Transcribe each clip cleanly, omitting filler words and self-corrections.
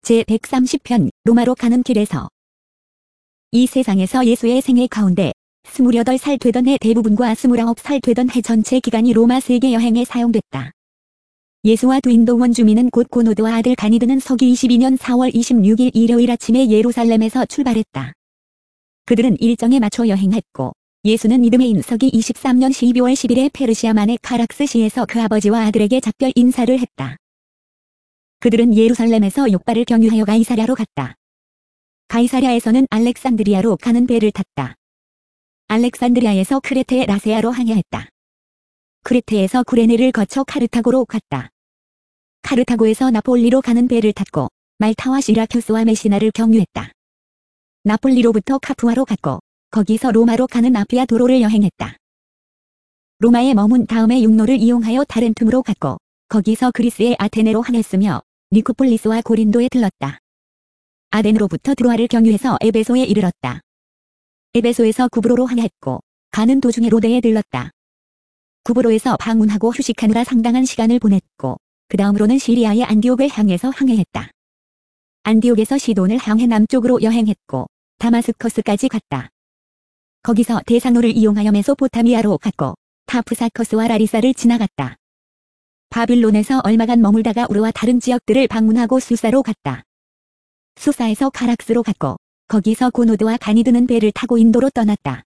제130편 로마로 가는 길에서. 이 세상에서 예수의 생애 가운데 28살 되던 해 대부분과 29살 되던 해 전체 기간이 로마 세계 여행에 사용됐다. 예수와 두 인도 원주민은 곧 고노드와 아들 가니드는 서기 22년 4월 26일 일요일 아침에 예루살렘에서 출발했다. 그들은 일정에 맞춰 여행했고 예수는 이듬해인 서기 23년 12월 10일에 페르시아만의 카락스시에서 그 아버지와 아들에게 작별 인사를 했다. 그들은 예루살렘에서 욥바를 경유하여 가이사랴로 갔다. 가이사랴에서는 알렉산드리아로 가는 배를 탔다. 알렉산드리아에서 크레테의 라세아로 항해했다. 크레테에서 구레네를 거쳐 카르타고로 갔다. 카르타고에서 나폴리로 가는 배를 탔고 말타와 시라큐스와 메시나를 경유했다. 나폴리로부터 카푸아로 갔고 거기서 로마로 가는 아피아 도로를 여행했다. 로마에 머문 다음에 육로를 이용하여 타렌툼으로 갔고 거기서 그리스의 아테네로 항했으며 니코폴리스와 고린도에 들렀다. 아덴으로부터 드로아를 경유해서 에베소에 이르렀다. 에베소에서 구브로로 항했고 가는 도중에 로데에 들렀다. 구브로에서 방문하고 휴식하느라 상당한 시간을 보냈고 그 다음으로는 시리아의 안디옥을 향해서 항해했다. 안디옥에서 시돈을 향해 남쪽으로 여행했고 다마스커스까지 갔다. 거기서 대사로를 이용하여 메소포타미아로 갔고 타프사커스와 라리사를 지나갔다. 바빌론에서 얼마간 머물다가 우르와 다른 지역들을 방문하고 수사로 갔다. 수사에서 카락스로 갔고 거기서 고노드와 가니드는 배를 타고 인도로 떠났다.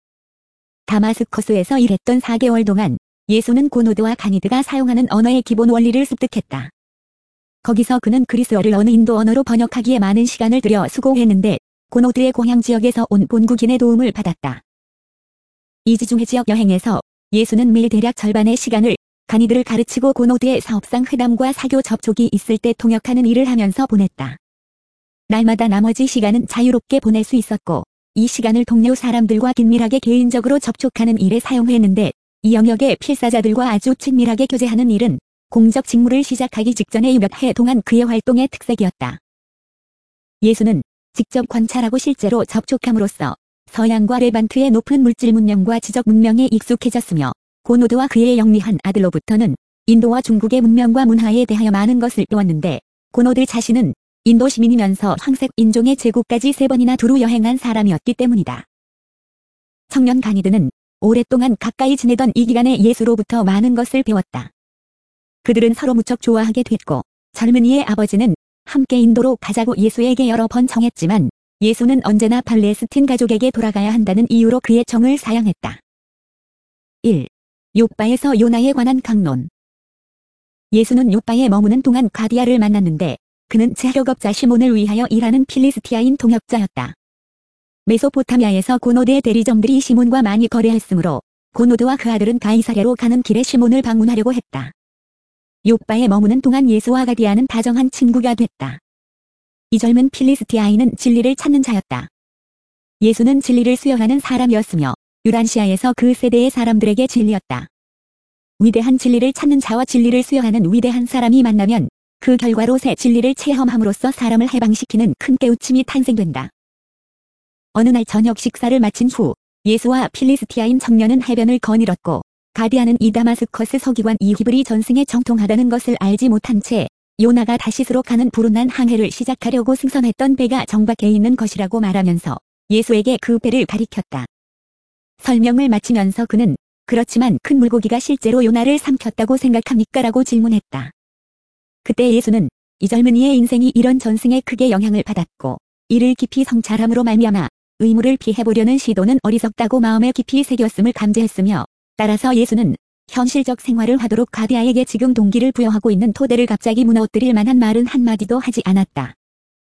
다마스커스에서 일했던 4개월 동안 예수는 고노드와 가니드가 사용하는 언어의 기본 원리를 습득했다. 거기서 그는 그리스어를 어느 인도 언어로 번역하기에 많은 시간을 들여 수고했는데 고노드의 고향 지역에서 온 본국인의 도움을 받았다. 이 지중해 지역 여행에서 예수는 매일 대략 절반의 시간을 가니드를 가르치고 고노드의 사업상 회담과 사교 접촉이 있을 때 통역하는 일을 하면서 보냈다. 날마다 나머지 시간은 자유롭게 보낼 수 있었고 이 시간을 동료 사람들과 긴밀하게 개인적으로 접촉하는 일에 사용했는데 이 영역의 필사자들과 아주 친밀하게 교제하는 일은 공적 직무를 시작하기 직전의 몇 해 동안 그의 활동의 특색이었다. 예수는 직접 관찰하고 실제로 접촉함으로써 서양과 레반트의 높은 물질 문명과 지적 문명에 익숙해졌으며 고노드와 그의 영리한 아들로부터는 인도와 중국의 문명과 문화에 대하여 많은 것을 배웠는데 고노드 자신은 인도 시민이면서 황색 인종의 제국까지 3번이나 두루 여행한 사람이었기 때문이다. 청년 가니드는 오랫동안 가까이 지내던 이 기간에 예수로부터 많은 것을 배웠다. 그들은 서로 무척 좋아하게 됐고 젊은이의 아버지는 함께 인도로 가자고 예수에게 여러 번 청했지만 예수는 언제나 팔레스틴 가족에게 돌아가야 한다는 이유로 그의 정을 사양했다. 1. 욥바에서 요나에 관한 강론. 예수는 욥바에 머무는 동안 가디아를 만났는데 그는 자격업자 시몬을 위하여 일하는 필리스티아인 동역자였다. 메소포타미아에서 고노드의 대리점들이 시몬과 많이 거래했으므로 고노드와 그 아들은 가이사랴로 가는 길에 시몬을 방문하려고 했다. 욥바에 머무는 동안 예수와 가디아는 다정한 친구가 됐다. 이 젊은 필리스티아인은 진리를 찾는 자였다. 예수는 진리를 수여하는 사람이었으며 유란시아에서 그 세대의 사람들에게 진리였다. 위대한 진리를 찾는 자와 진리를 수여하는 위대한 사람이 만나면 그 결과로 새 진리를 체험함으로써 사람을 해방시키는 큰 깨우침이 탄생된다. 어느 날 저녁 식사를 마친 후 예수와 필리스티아인 청년은 해변을 거닐었고 가디아는 이 다마스커스 서기관 이 히브리 전승에 정통하다는 것을 알지 못한 채 요나가 다시스로 가는 불운한 항해를 시작하려고 승선했던 배가 정박해 있는 것이라고 말하면서 예수에게 그 배를 가리켰다. 설명을 마치면서 그는 그렇지만 큰 물고기가 실제로 요나를 삼켰다고 생각합니까? 라고 질문했다. 그때 예수는 이 젊은이의 인생이 이런 전승에 크게 영향을 받았고 이를 깊이 성찰함으로 말미암아 의무를 피해보려는 시도는 어리석다고 마음에 깊이 새겼음을 감지했으며 따라서 예수는 현실적 생활을 하도록 가디아에게 지금 동기를 부여하고 있는 토대를 갑자기 무너뜨릴 만한 말은 한마디도 하지 않았다.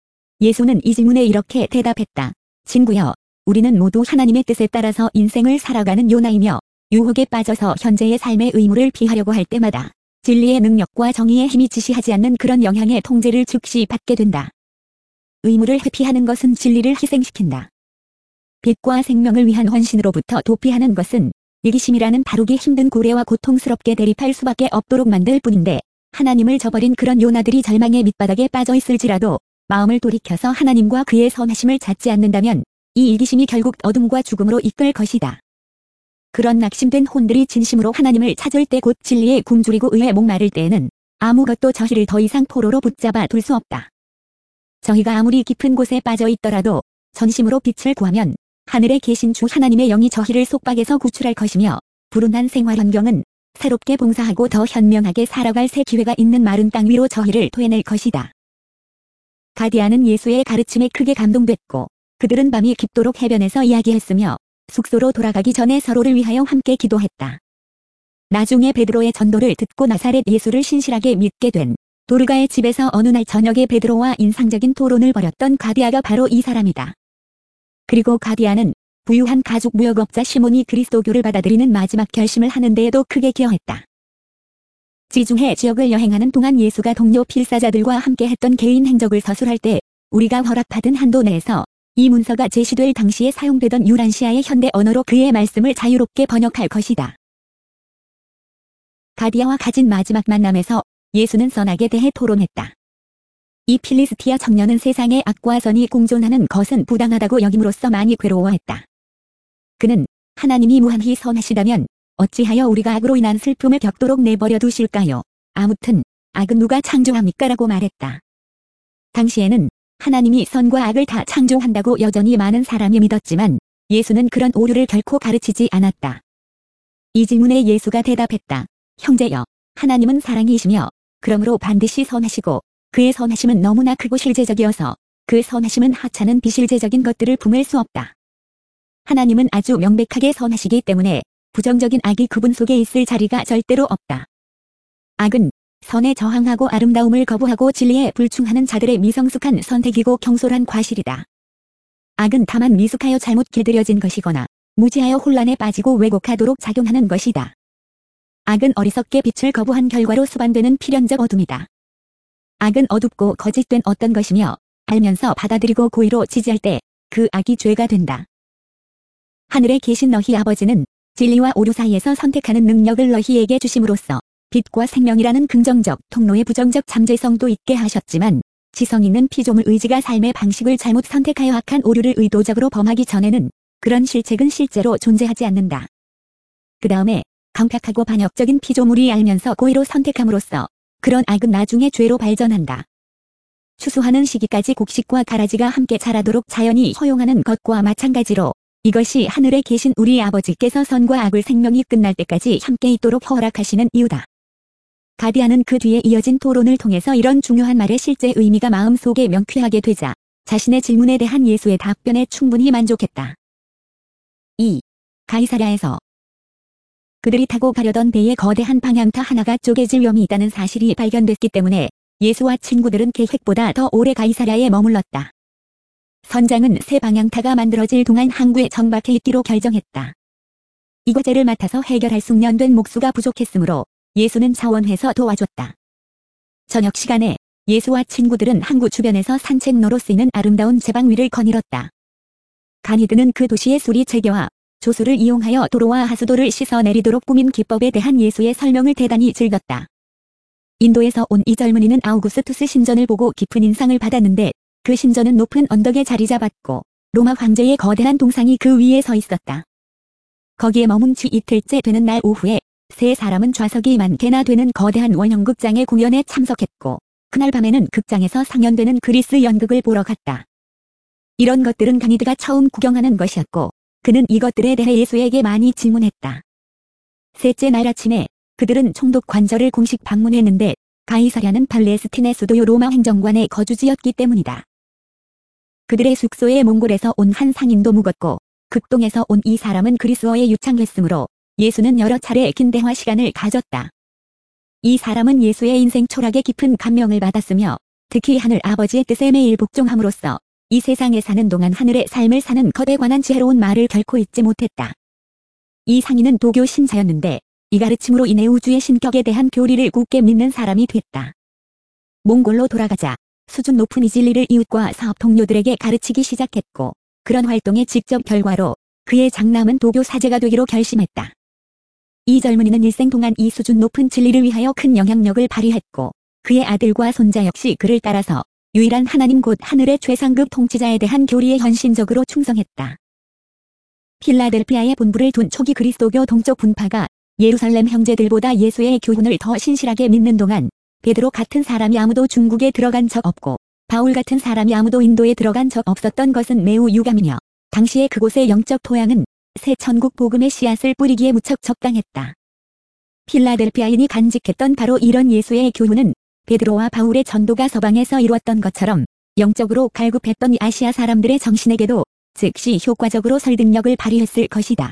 예수는 이 질문에 이렇게 대답했다. 친구여, 우리는 모두 하나님의 뜻에 따라서 인생을 살아가는 요나이며 유혹에 빠져서 현재의 삶의 의무를 피하려고 할 때마다 진리의 능력과 정의의 힘이 지시하지 않는 그런 영향의 통제를 즉시 받게 된다. 의무를 회피하는 것은 진리를 희생시킨다. 빛과 생명을 위한 헌신으로부터 도피하는 것은 이기심이라는 다루기 힘든 고래와 고통스럽게 대립할 수밖에 없도록 만들 뿐인데 하나님을 저버린 그런 요나들이 절망의 밑바닥에 빠져 있을지라도 마음을 돌이켜서 하나님과 그의 선하심을 찾지 않는다면 이 이기심이 결국 어둠과 죽음으로 이끌 것이다. 그런 낙심된 혼들이 진심으로 하나님을 찾을 때 곧 진리에 굶주리고 의에 목마를 때에는 아무것도 저희를 더 이상 포로로 붙잡아 둘 수 없다. 저희가 아무리 깊은 곳에 빠져 있더라도 전심으로 빛을 구하면 하늘에 계신 주 하나님의 영이 저희를 속박에서 구출할 것이며 불운한 생활 환경은 새롭게 봉사하고 더 현명하게 살아갈 새 기회가 있는 마른 땅 위로 저희를 토해낼 것이다. 가디아는 예수의 가르침에 크게 감동됐고 그들은 밤이 깊도록 해변에서 이야기했으며 숙소로 돌아가기 전에 서로를 위하여 함께 기도했다. 나중에 베드로의 전도를 듣고 나사렛 예수를 신실하게 믿게 된 도르가의 집에서 어느 날 저녁에 베드로와 인상적인 토론을 벌였던 가디아가 바로 이 사람이다. 그리고 가디아는 부유한 가죽 무역업자 시몬이 그리스도교를 받아들이는 마지막 결심을 하는 데에도 크게 기여했다. 지중해 지역을 여행하는 동안 예수가 동료 필사자들과 함께 했던 개인 행적을 서술할 때 우리가 허락받은 한도 내에서 이 문서가 제시될 당시에 사용되던 유란시아의 현대 언어로 그의 말씀을 자유롭게 번역할 것이다. 가디아와 가진 마지막 만남에서 예수는 선악에 대해 토론했다. 이 필리스티아 청년은 세상의 악과 선이 공존하는 것은 부당하다고 여김으로써 많이 괴로워했다. 그는 하나님이 무한히 선하시다면 어찌하여 우리가 악으로 인한 슬픔을 겪도록 내버려 두실까요? 아무튼 악은 누가 창조합니까? 라고 말했다. 당시에는 하나님이 선과 악을 다 창조한다고 여전히 많은 사람이 믿었지만 예수는 그런 오류를 결코 가르치지 않았다. 이 질문에 예수가 대답했다. 형제여, 하나님은 사랑이시며 그러므로 반드시 선하시고 그의 선하심은 너무나 크고 실제적이어서 그 선하심은 하찮은 비실제적인 것들을 품을 수 없다. 하나님은 아주 명백하게 선하시기 때문에 부정적인 악이 그분 속에 있을 자리가 절대로 없다. 악은 선에 저항하고 아름다움을 거부하고 진리에 불충하는 자들의 미성숙한 선택이고 경솔한 과실이다. 악은 다만 미숙하여 잘못 길들여진 것이거나 무지하여 혼란에 빠지고 왜곡하도록 작용하는 것이다. 악은 어리석게 빛을 거부한 결과로 수반되는 필연적 어둠이다. 악은 어둡고 거짓된 어떤 것이며 알면서 받아들이고 고의로 지지할 때 그 악이 죄가 된다. 하늘에 계신 너희 아버지는 진리와 오류 사이에서 선택하는 능력을 너희에게 주심으로써 빛과 생명이라는 긍정적 통로의 부정적 잠재성도 있게 하셨지만 지성 있는 피조물 의지가 삶의 방식을 잘못 선택하여 악한 오류를 의도적으로 범하기 전에는 그런 실책은 실제로 존재하지 않는다. 그 다음에 강팍하고 반역적인 피조물이 알면서 고의로 선택함으로써 그런 악은 나중에 죄로 발전한다. 추수하는 시기까지 곡식과 가라지가 함께 자라도록 자연이 허용하는 것과 마찬가지로 이것이 하늘에 계신 우리 아버지께서 선과 악을 생명이 끝날 때까지 함께 있도록 허락하시는 이유다. 가디아는 그 뒤에 이어진 토론을 통해서 이런 중요한 말의 실제 의미가 마음속에 명쾌하게 되자 자신의 질문에 대한 예수의 답변에 충분히 만족했다. 2. 가이사랴에서 그들이 타고 가려던 배의 거대한 방향타 하나가 쪼개질 위험이 있다는 사실이 발견됐기 때문에 예수와 친구들은 계획보다 더 오래 가이사랴에 머물렀다. 선장은 새 방향타가 만들어질 동안 항구에 정박해 있기로 결정했다. 이 과제를 맡아서 해결할 숙련된 목수가 부족했으므로 예수는 차원해서 도와줬다. 저녁 시간에 예수와 친구들은 항구 주변에서 산책로로 쓰이는 아름다운 제방 위를 거닐었다. 가니드는 그 도시의 수리 체계와 조수를 이용하여 도로와 하수도를 씻어내리도록 꾸민 기법에 대한 예수의 설명을 대단히 즐겼다. 인도에서 온 이 젊은이는 아우구스투스 신전을 보고 깊은 인상을 받았는데 그 신전은 높은 언덕에 자리 잡았고 로마 황제의 거대한 동상이 그 위에 서 있었다. 거기에 머문 지 이틀째 되는 날 오후에 세 사람은 좌석이 10,000개나 되는 거대한 원형극장의 공연에 참석했고 그날 밤에는 극장에서 상연되는 그리스 연극을 보러 갔다. 이런 것들은 가니드가 처음 구경하는 것이었고 그는 이것들에 대해 예수에게 많이 질문했다. 셋째 날 아침에 그들은 총독 관저를 공식 방문했는데 가이사랴는 팔레스틴의 수도요 로마 행정관의 거주지였기 때문이다. 그들의 숙소에 몽골에서 온 한 상인도 묵었고 극동에서 온 이 사람은 그리스어에 유창했으므로 예수는 여러 차례 긴 대화 시간을 가졌다. 이 사람은 예수의 인생 철학에 깊은 감명을 받았으며 특히 하늘 아버지의 뜻에 매일 복종함으로써 이 세상에 사는 동안 하늘의 삶을 사는 것에 관한 지혜로운 말을 결코 잊지 못했다. 이 상인은 도교 신자였는데 이 가르침으로 인해 우주의 신격에 대한 교리를 굳게 믿는 사람이 됐다. 몽골로 돌아가자 수준 높은 이 진리를 이웃과 사업 동료들에게 가르치기 시작했고 그런 활동의 직접 결과로 그의 장남은 도교 사제가 되기로 결심했다. 이 젊은이는 일생 동안 이 수준 높은 진리를 위하여 큰 영향력을 발휘했고 그의 아들과 손자 역시 그를 따라서 유일한 하나님 곧 하늘의 최상급 통치자에 대한 교리에 헌신적으로 충성했다. 필라델피아에 본부를 둔 초기 그리스도교 동쪽 분파가 예루살렘 형제들보다 예수의 교훈을 더 신실하게 믿는 동안 베드로 같은 사람이 아무도 중국에 들어간 적 없고 바울 같은 사람이 아무도 인도에 들어간 적 없었던 것은 매우 유감이며 당시에 그곳의 영적 토양은 새 천국 복음의 씨앗을 뿌리기에 무척 적당했다. 필라델피아인이 간직했던 바로 이런 예수의 교훈은 베드로와 바울의 전도가 서방에서 이루었던 것처럼 영적으로 갈급했던 이 아시아 사람들의 정신에게도 즉시 효과적으로 설득력을 발휘했을 것이다.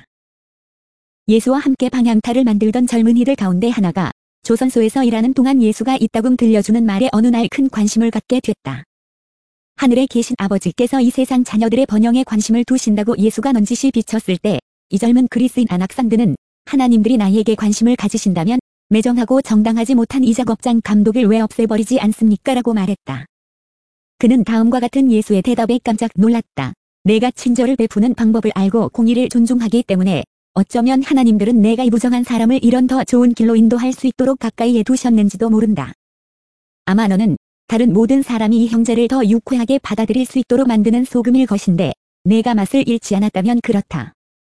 예수와 함께 방향타를 만들던 젊은이들 가운데 하나가 조선소에서 일하는 동안 예수가 이따금 들려주는 말에 어느 날 큰 관심을 갖게 됐다. 하늘에 계신 아버지께서 이 세상 자녀들의 번영에 관심을 두신다고 예수가 넌지시 비쳤을 때 이 젊은 그리스인 아낙산드는 하나님들이 나에게 관심을 가지신다면 매정하고 정당하지 못한 이 작업장 감독을 왜 없애버리지 않습니까? 라고 말했다. 그는 다음과 같은 예수의 대답에 깜짝 놀랐다. 내가 친절을 베푸는 방법을 알고 공의를 존중하기 때문에 어쩌면 하나님들은 내가 이 부정한 사람을 이런 더 좋은 길로 인도할 수 있도록 가까이에 두셨는지도 모른다. 아마 너는 다른 모든 사람이 이 형제를 더 유쾌하게 받아들일 수 있도록 만드는 소금일 것인데 내가 맛을 잃지 않았다면 그렇다.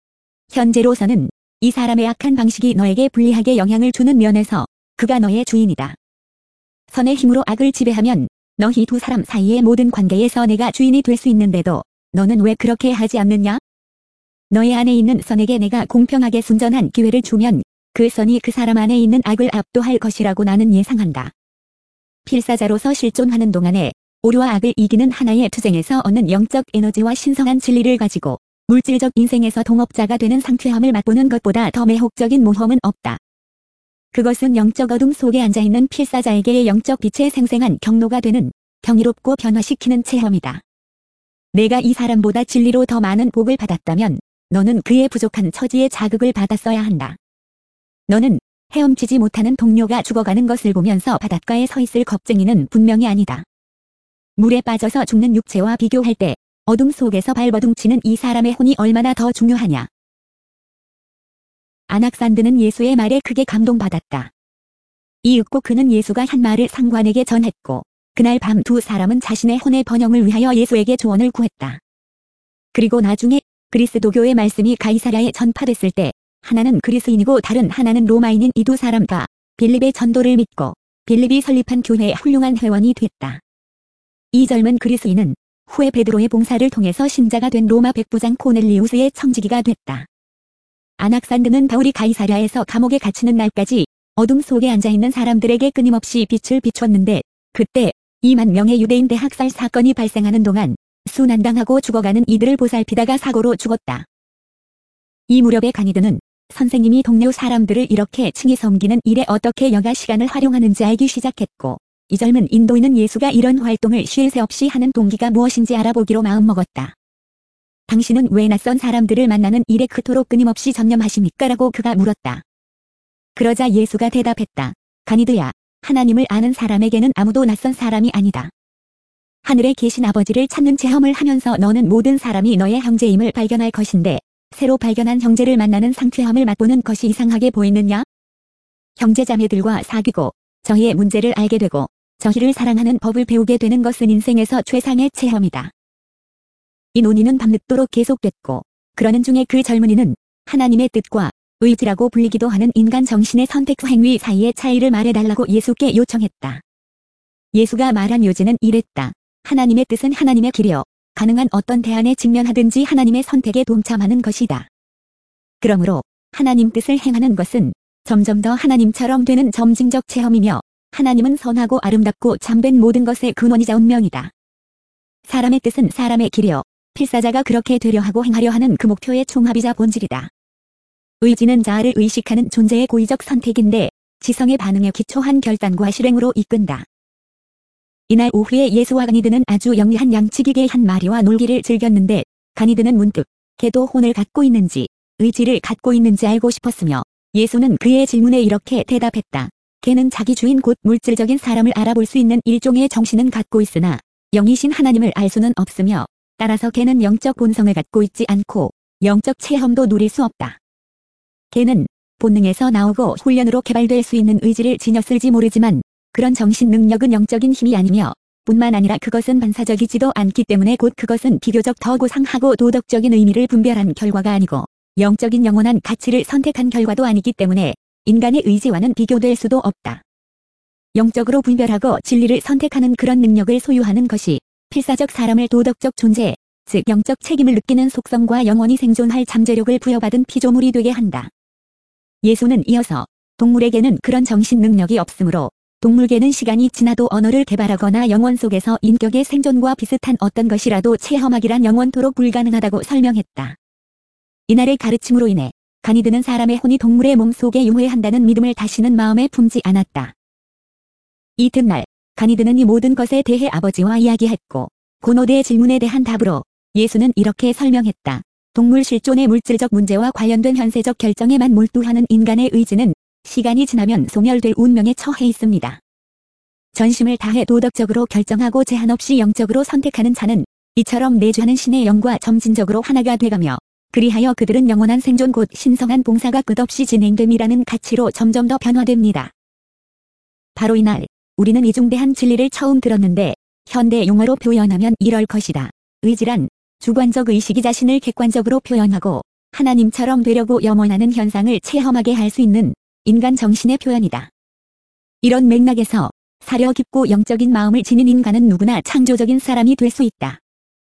현재로서는 이 사람의 악한 방식이 너에게 불리하게 영향을 주는 면에서 그가 너의 주인이다. 선의 힘으로 악을 지배하면 너희 두 사람 사이의 모든 관계에서 내가 주인이 될 수 있는데도 너는 왜 그렇게 하지 않느냐? 너의 안에 있는 선에게 내가 공평하게 순전한 기회를 주면 그 선이 그 사람 안에 있는 악을 압도할 것이라고 나는 예상한다. 필사자로서 실존하는 동안에 오류와 악을 이기는 하나의 투쟁에서 얻는 영적 에너지와 신성한 진리를 가지고 물질적 인생에서 동업자가 되는 상쾌함을 맛보는 것보다 더 매혹적인 모험은 없다. 그것은 영적 어둠 속에 앉아있는 필사자에게의 영적 빛의 생생한 경로가 되는 경이롭고 변화시키는 체험이다. 내가 이 사람보다 진리로 더 많은 복을 받았다면 너는 그의 부족한 처지에 자극을 받았어야 한다. 너는 헤엄치지 못하는 동료가 죽어가는 것을 보면서 바닷가에 서 있을 겁쟁이는 분명히 아니다. 물에 빠져서 죽는 육체와 비교할 때 어둠 속에서 발버둥치는 이 사람의 혼이 얼마나 더 중요하냐. 아낙산드는 예수의 말에 크게 감동받았다. 이윽고 그는 예수가 한 말을 상관에게 전했고 그날 밤 두 사람은 자신의 혼의 번영을 위하여 예수에게 조언을 구했다. 그리고 나중에 그리스도교의 말씀이 가이사랴에 전파됐을 때 하나는 그리스인이고 다른 하나는 로마인인 이 두 사람 다 빌립의 전도를 믿고 빌립이 설립한 교회의 훌륭한 회원이 됐다. 이 젊은 그리스인은 후에 베드로의 봉사를 통해서 신자가 된 로마 백부장 코넬리우스의 청지기가 됐다. 아낙산드는 바울이 가이사랴에서 감옥에 갇히는 날까지 어둠 속에 앉아있는 사람들에게 끊임없이 빛을 비췄는데 그때 2만 명의 유대인 대학살 사건이 발생하는 동안 순환당하고 죽어가는 이들을 보살피다가 사고로 죽었다. 이 무렵에 가니드는 선생님이 동료 사람들을 이렇게 칭히 섬기는 일에 어떻게 여가 시간을 활용하는지 알기 시작했고 이 젊은 인도인은 예수가 이런 활동을 쉴 새 없이 하는 동기가 무엇인지 알아보기로 마음먹었다. 당신은 왜 낯선 사람들을 만나는 일에 그토록 끊임없이 전념하십니까? 라고 그가 물었다. 그러자 예수가 대답했다. 가니드야, 하나님을 아는 사람에게는 아무도 낯선 사람이 아니다. 하늘에 계신 아버지를 찾는 체험을 하면서 너는 모든 사람이 너의 형제임을 발견할 것인데 새로 발견한 형제를 만나는 상쾌함을 맛보는 것이 이상하게 보이느냐? 형제자매들과 사귀고 저희의 문제를 알게 되고 저희를 사랑하는 법을 배우게 되는 것은 인생에서 최상의 체험이다. 이 논의는 밤늦도록 계속됐고 그러는 중에 그 젊은이는 하나님의 뜻과 의지라고 불리기도 하는 인간 정신의 선택과 행위 사이의 차이를 말해달라고 예수께 요청했다. 예수가 말한 요지는 이랬다. 하나님의 뜻은 하나님의 길이요. 가능한 어떤 대안에 직면하든지 하나님의 선택에 동참하는 것이다. 그러므로 하나님 뜻을 행하는 것은 점점 더 하나님처럼 되는 점진적 체험이며 하나님은 선하고 아름답고 참된 모든 것의 근원이자 운명이다. 사람의 뜻은 사람의 길이요. 필사자가 그렇게 되려 하고 행하려 하는 그 목표의 총합이자 본질이다. 의지는 자아를 의식하는 존재의 고의적 선택인데 지성의 반응에 기초한 결단과 실행으로 이끈다. 이날 오후에 예수와 가니드는 아주 영리한 양치기계의 한 마리와 놀기를 즐겼는데 가니드는 문득 개도 혼을 갖고 있는지 의지를 갖고 있는지 알고 싶었으며 예수는 그의 질문에 이렇게 대답했다. 개는 자기 주인 곧 물질적인 사람을 알아볼 수 있는 일종의 정신은 갖고 있으나 영이신 하나님을 알 수는 없으며 따라서 개는 영적 본성을 갖고 있지 않고 영적 체험도 누릴 수 없다. 개는 본능에서 나오고 훈련으로 개발될 수 있는 의지를 지녔을지 모르지만 그런 정신 능력은 영적인 힘이 아니며 뿐만 아니라 그것은 반사적이지도 않기 때문에 곧 그것은 비교적 더 고상하고 도덕적인 의미를 분별한 결과가 아니고 영적인 영원한 가치를 선택한 결과도 아니기 때문에 인간의 의지와는 비교될 수도 없다. 영적으로 분별하고 진리를 선택하는 그런 능력을 소유하는 것이 필사적 사람을 도덕적 존재, 즉 영적 책임을 느끼는 속성과 영원히 생존할 잠재력을 부여받은 피조물이 되게 한다. 예수는 이어서 동물에게는 그런 정신 능력이 없으므로 동물계는 시간이 지나도 언어를 개발하거나 영원 속에서 인격의 생존과 비슷한 어떤 것이라도 체험하기란 영원토록 불가능하다고 설명했다. 이날의 가르침으로 인해 가니드는 사람의 혼이 동물의 몸 속에 유회한다는 믿음을 다시는 마음에 품지 않았다. 이튿날 가니드는 이 모든 것에 대해 아버지와 이야기했고 고노드의 질문에 대한 답으로 예수는 이렇게 설명했다. 동물 실존의 물질적 문제와 관련된 현세적 결정에만 몰두하는 인간의 의지는 시간이 지나면 소멸될 운명에 처해 있습니다. 전심을 다해 도덕적으로 결정하고 제한 없이 영적으로 선택하는 자는 이처럼 내주하는 신의 영과 점진적으로 하나가 돼가며 그리하여 그들은 영원한 생존 곧 신성한 봉사가 끝없이 진행됨이라는 가치로 점점 더 변화됩니다. 바로 이날 우리는 이중대한 진리를 처음 들었는데 현대 용어로 표현하면 이럴 것이다. 의지란 주관적 의식이 자신을 객관적으로 표현하고 하나님처럼 되려고 염원하는 현상을 체험하게 할 수 있는 인간 정신의 표현이다. 이런 맥락에서 사려 깊고 영적인 마음을 지닌 인간은 누구나 창조적인 사람이 될 수 있다.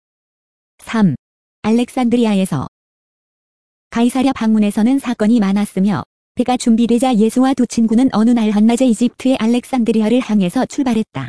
3. 알렉산드리아에서 가이사랴 방문에서는 사건이 많았으며 배가 준비되자 예수와 두 친구는 어느 날 한낮에 이집트의 알렉산드리아를 향해서 출발했다.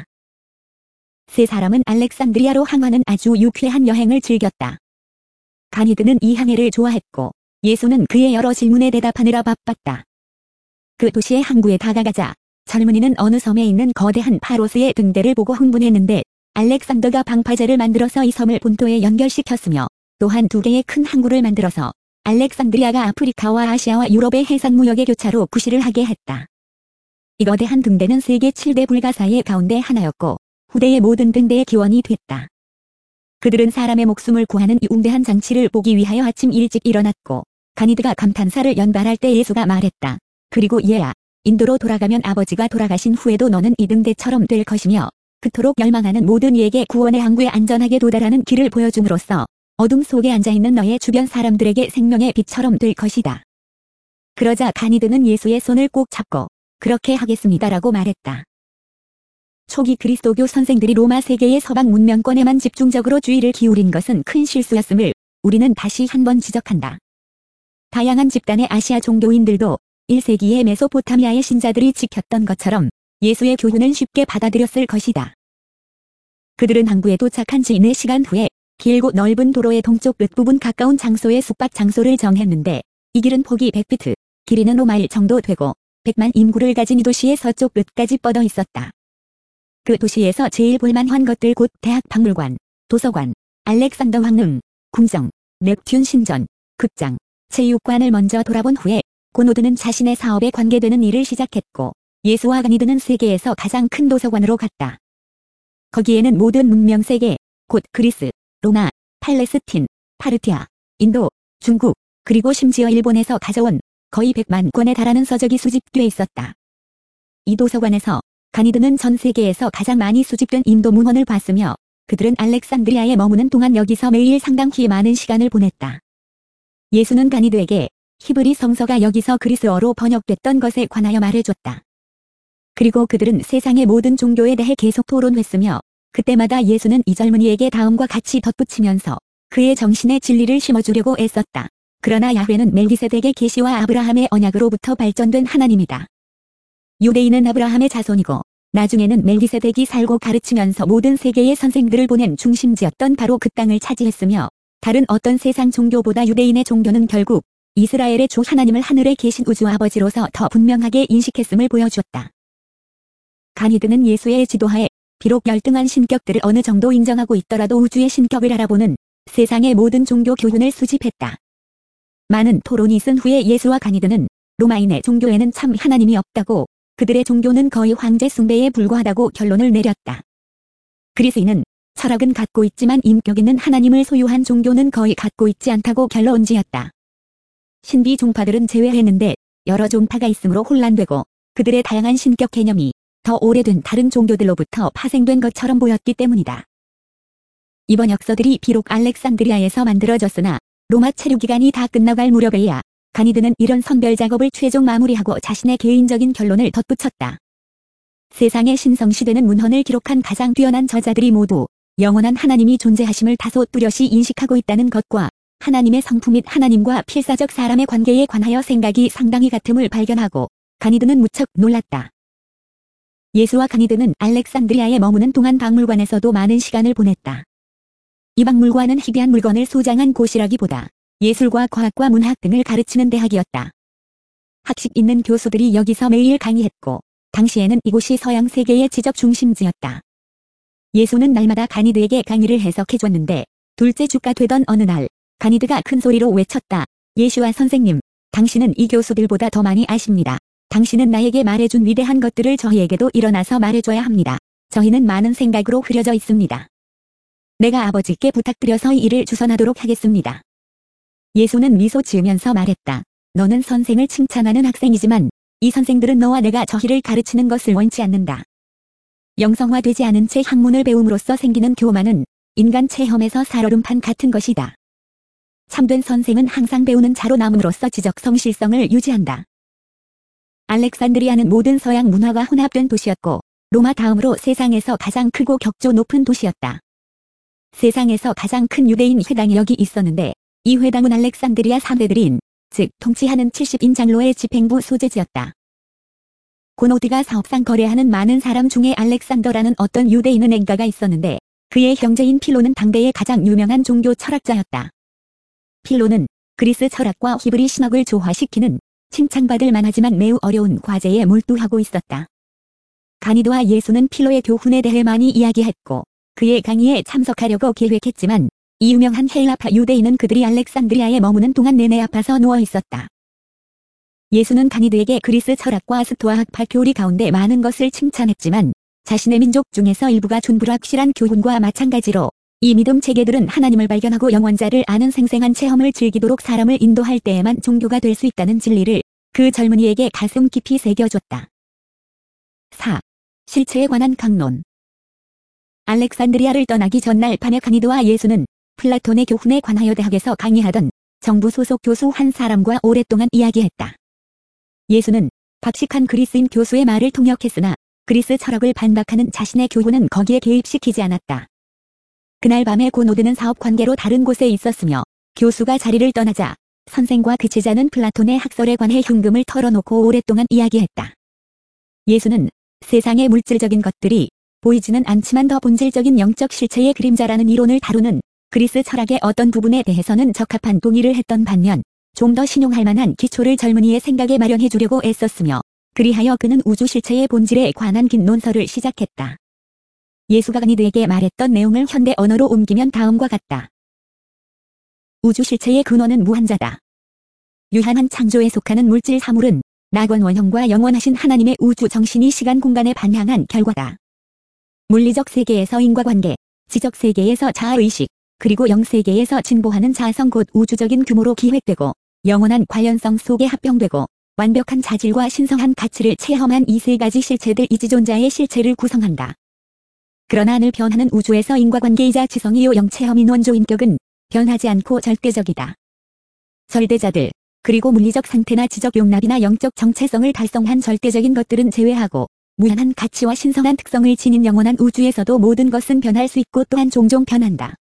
세 사람은 알렉산드리아로 항하는 아주 유쾌한 여행을 즐겼다. 가니드는 이 항해를 좋아했고 예수는 그의 여러 질문에 대답하느라 바빴다. 그 도시의 항구에 다가가자 젊은이는 어느 섬에 있는 거대한 파로스의 등대를 보고 흥분했는데 알렉산더가 방파제를 만들어서 이 섬을 본토에 연결시켰으며 또한 두 개의 큰 항구를 만들어서 알렉산드리아가 아프리카와 아시아와 유럽의 해상무역의 교차로 구실을 하게 했다. 이 거대한 등대는 세계 7대 불가사의 가운데 하나였고 후대의 모든 등대의 기원이 됐다. 그들은 사람의 목숨을 구하는 이 웅대한 장치를 보기 위하여 아침 일찍 일어났고 가니드가 감탄사를 연발할 때 예수가 말했다. 그리고 얘야, 인도로 돌아가면 아버지가 돌아가신 후에도 너는 이 등대처럼 될 것이며 그토록 열망하는 모든 이에게 구원의 항구에 안전하게 도달하는 길을 보여줌으로써 어둠 속에 앉아있는 너의 주변 사람들에게 생명의 빛처럼 될 것이다. 그러자 가니드는 예수의 손을 꼭 잡고 그렇게 하겠습니다라고 말했다. 초기 그리스도교 선생들이 로마 세계의 서방 문명권에만 집중적으로 주의를 기울인 것은 큰 실수였음을 우리는 다시 한번 지적한다. 다양한 집단의 아시아 종교인들도 1세기의 메소포타미아의 신자들이 지켰던 것처럼 예수의 교훈은 쉽게 받아들였을 것이다. 그들은 항구에 도착한 지 4시간 후에 길고 넓은 도로의 동쪽 끝부분 가까운 장소에 숙박 장소를 정했는데 이 길은 폭이 100피트, 길이는 5마일 정도 되고 100만 인구를 가진 이 도시의 서쪽 끝까지 뻗어 있었다. 그 도시에서 제일 볼만한 것들 곧 대학 박물관, 도서관, 알렉산더 황릉, 궁정, 넵튠 신전, 극장, 체육관을 먼저 돌아본 후에 고노드는 자신의 사업에 관계되는 일을 시작했고 예수와 가니드는 세계에서 가장 큰 도서관으로 갔다. 거기에는 모든 문명 세계, 곧 그리스, 로마, 팔레스틴, 파르티아, 인도, 중국, 그리고 심지어 일본에서 가져온 거의 100만 권에 달하는 서적이 수집돼 있었다. 이 도서관에서 가니드는 전 세계에서 가장 많이 수집된 인도 문헌을 봤으며 그들은 알렉산드리아에 머무는 동안 여기서 매일 상당히 많은 시간을 보냈다. 예수는 가니드에게 히브리 성서가 여기서 그리스어로 번역됐던 것에 관하여 말해줬다. 그리고 그들은 세상의 모든 종교에 대해 계속 토론했으며 그때마다 예수는 이 젊은이에게 다음과 같이 덧붙이면서 그의 정신에 진리를 심어주려고 애썼다. 그러나 야훼는 멜기세덱의 계시와 아브라함의 언약으로부터 발전된 하나님이다. 유대인은 아브라함의 자손이고 나중에는 멜기세덱이 살고 가르치면서 모든 세계의 선생들을 보낸 중심지였던 바로 그 땅을 차지했으며 다른 어떤 세상 종교보다 유대인의 종교는 결국 이스라엘의 주 하나님을 하늘에 계신 우주 아버지로서 더 분명하게 인식했음을 보여주었다. 가니드는 예수의 지도하에 비록 열등한 신격들을 어느 정도 인정하고 있더라도 우주의 신격을 알아보는 세상의 모든 종교 교훈을 수집했다. 많은 토론이 있은 후에 예수와 가니드는 로마인의 종교에는 참 하나님이 없다고 그들의 종교는 거의 황제 숭배에 불과하다고 결론을 내렸다. 그리스인은 철학은 갖고 있지만 인격 있는 하나님을 소유한 종교는 거의 갖고 있지 않다고 결론지었다. 신비 종파들은 제외했는데 여러 종파가 있으므로 혼란되고 그들의 다양한 신격 개념이 더 오래된 다른 종교들로부터 파생된 것처럼 보였기 때문이다. 이번 역서들이 비록 알렉산드리아에서 만들어졌으나 로마 체류 기간이 다 끝나갈 무렵에야 가니드는 이런 선별 작업을 최종 마무리하고 자신의 개인적인 결론을 덧붙였다. 세상의 신성시되는 문헌을 기록한 가장 뛰어난 저자들이 모두 영원한 하나님이 존재하심을 다소 뚜렷이 인식하고 있다는 것과 하나님의 성품 및 하나님과 필사적 사람의 관계에 관하여 생각이 상당히 같음을 발견하고 가니드는 무척 놀랐다. 예수와 가니드는 알렉산드리아에 머무는 동안 박물관에서도 많은 시간을 보냈다. 이 박물관은 희귀한 물건을 소장한 곳이라기보다 예술과 과학과 문학 등을 가르치는 대학이었다. 학식 있는 교수들이 여기서 매일 강의했고 당시에는 이곳이 서양 세계의 지적 중심지였다. 예수는 날마다 가니드에게 강의를 해석해줬는데 둘째 주가 되던 어느 날 가니드가 큰 소리로 외쳤다. 예수와 선생님, 당신은 이 교수들보다 더 많이 아십니다. 당신은 나에게 말해준 위대한 것들을 저희에게도 일어나서 말해줘야 합니다. 저희는 많은 생각으로 흐려져 있습니다. 내가 아버지께 부탁드려서 이 일을 주선하도록 하겠습니다. 예수는 미소 지으면서 말했다. 너는 선생을 칭찬하는 학생이지만 이 선생들은 너와 내가 저희를 가르치는 것을 원치 않는다. 영성화되지 않은 채 학문을 배움으로써 생기는 교만은 인간 체험에서 살얼음판 같은 것이다. 참된 선생은 항상 배우는 자로 남음으로써 지적 성실성을 유지한다. 알렉산드리아는 모든 서양 문화가 혼합된 도시였고 로마 다음으로 세상에서 가장 크고 격조 높은 도시였다. 세상에서 가장 큰 유대인 회당이 여기 있었는데 이 회당은 알렉산드리아 사대들인 즉 통치하는 70인 장로의 집행부 소재지였다. 고노드가 사업상 거래하는 많은 사람 중에 알렉산더라는 어떤 유대인 은행가가 있었는데 그의 형제인 필로는 당대의 가장 유명한 종교 철학자였다. 필로는 그리스 철학과 히브리 신학을 조화시키는 칭찬받을 만하지만 매우 어려운 과제에 몰두하고 있었다. 가니드와 예수는 필로의 교훈에 대해 많이 이야기했고 그의 강의에 참석하려고 계획했지만 이 유명한 헬라파 유대인은 그들이 알렉산드리아에 머무는 동안 내내 아파서 누워 있었다. 예수는 가니드에게 그리스 철학과 스토아학파 교리 가운데 많은 것을 칭찬했지만 자신의 민족 중에서 일부가 존불확실한 교훈과 마찬가지로 이 믿음 체계들은 하나님을 발견하고 영원자를 아는 생생한 체험을 즐기도록 사람을 인도할 때에만 종교가 될 수 있다는 진리를 그 젊은이에게 가슴 깊이 새겨줬다. 4. 실체에 관한 강론. 알렉산드리아를 떠나기 전날 밤에 가니드와 예수는 플라톤의 교훈에 관하여 대학에서 강의하던 정부 소속 교수 한 사람과 오랫동안 이야기했다. 예수는 박식한 그리스인 교수의 말을 통역했으나 그리스 철학을 반박하는 자신의 교훈은 거기에 개입시키지 않았다. 그날 밤에 고노드는 사업 관계로 다른 곳에 있었으며 교수가 자리를 떠나자 선생과 그 제자는 플라톤의 학설에 관해 흉금을 털어놓고 오랫동안 이야기했다. 예수는 세상의 물질적인 것들이 보이지는 않지만 더 본질적인 영적 실체의 그림자라는 이론을 다루는 그리스 철학의 어떤 부분에 대해서는 적합한 동의를 했던 반면 좀 더 신용할 만한 기초를 젊은이의 생각에 마련해 주려고 애썼으며 그리하여 그는 우주 실체의 본질에 관한 긴 논설을 시작했다. 예수가 가니드에게 말했던 내용을 현대 언어로 옮기면 다음과 같다. 우주 실체의 근원은 무한자다. 유한한 창조에 속하는 물질 사물은 낙원 원형과 영원하신 하나님의 우주 정신이 시간 공간에 반향한 결과다. 물리적 세계에서 인과관계, 지적 세계에서 자아의식, 그리고 영세계에서 진보하는 자성 곧 우주적인 규모로 기획되고 영원한 관련성 속에 합병되고 완벽한 자질과 신성한 가치를 체험한 이 세 가지 실체들 이지존자의 실체를 구성한다. 그러나 늘 변하는 우주에서 인과관계이자 지성이요 영체험인 원조인격은 변하지 않고 절대적이다. 절대자들, 그리고 물리적 상태나 지적 용납이나 영적 정체성을 달성한 절대적인 것들은 제외하고 무한한 가치와 신성한 특성을 지닌 영원한 우주에서도 모든 것은 변할 수 있고 또한 종종 변한다.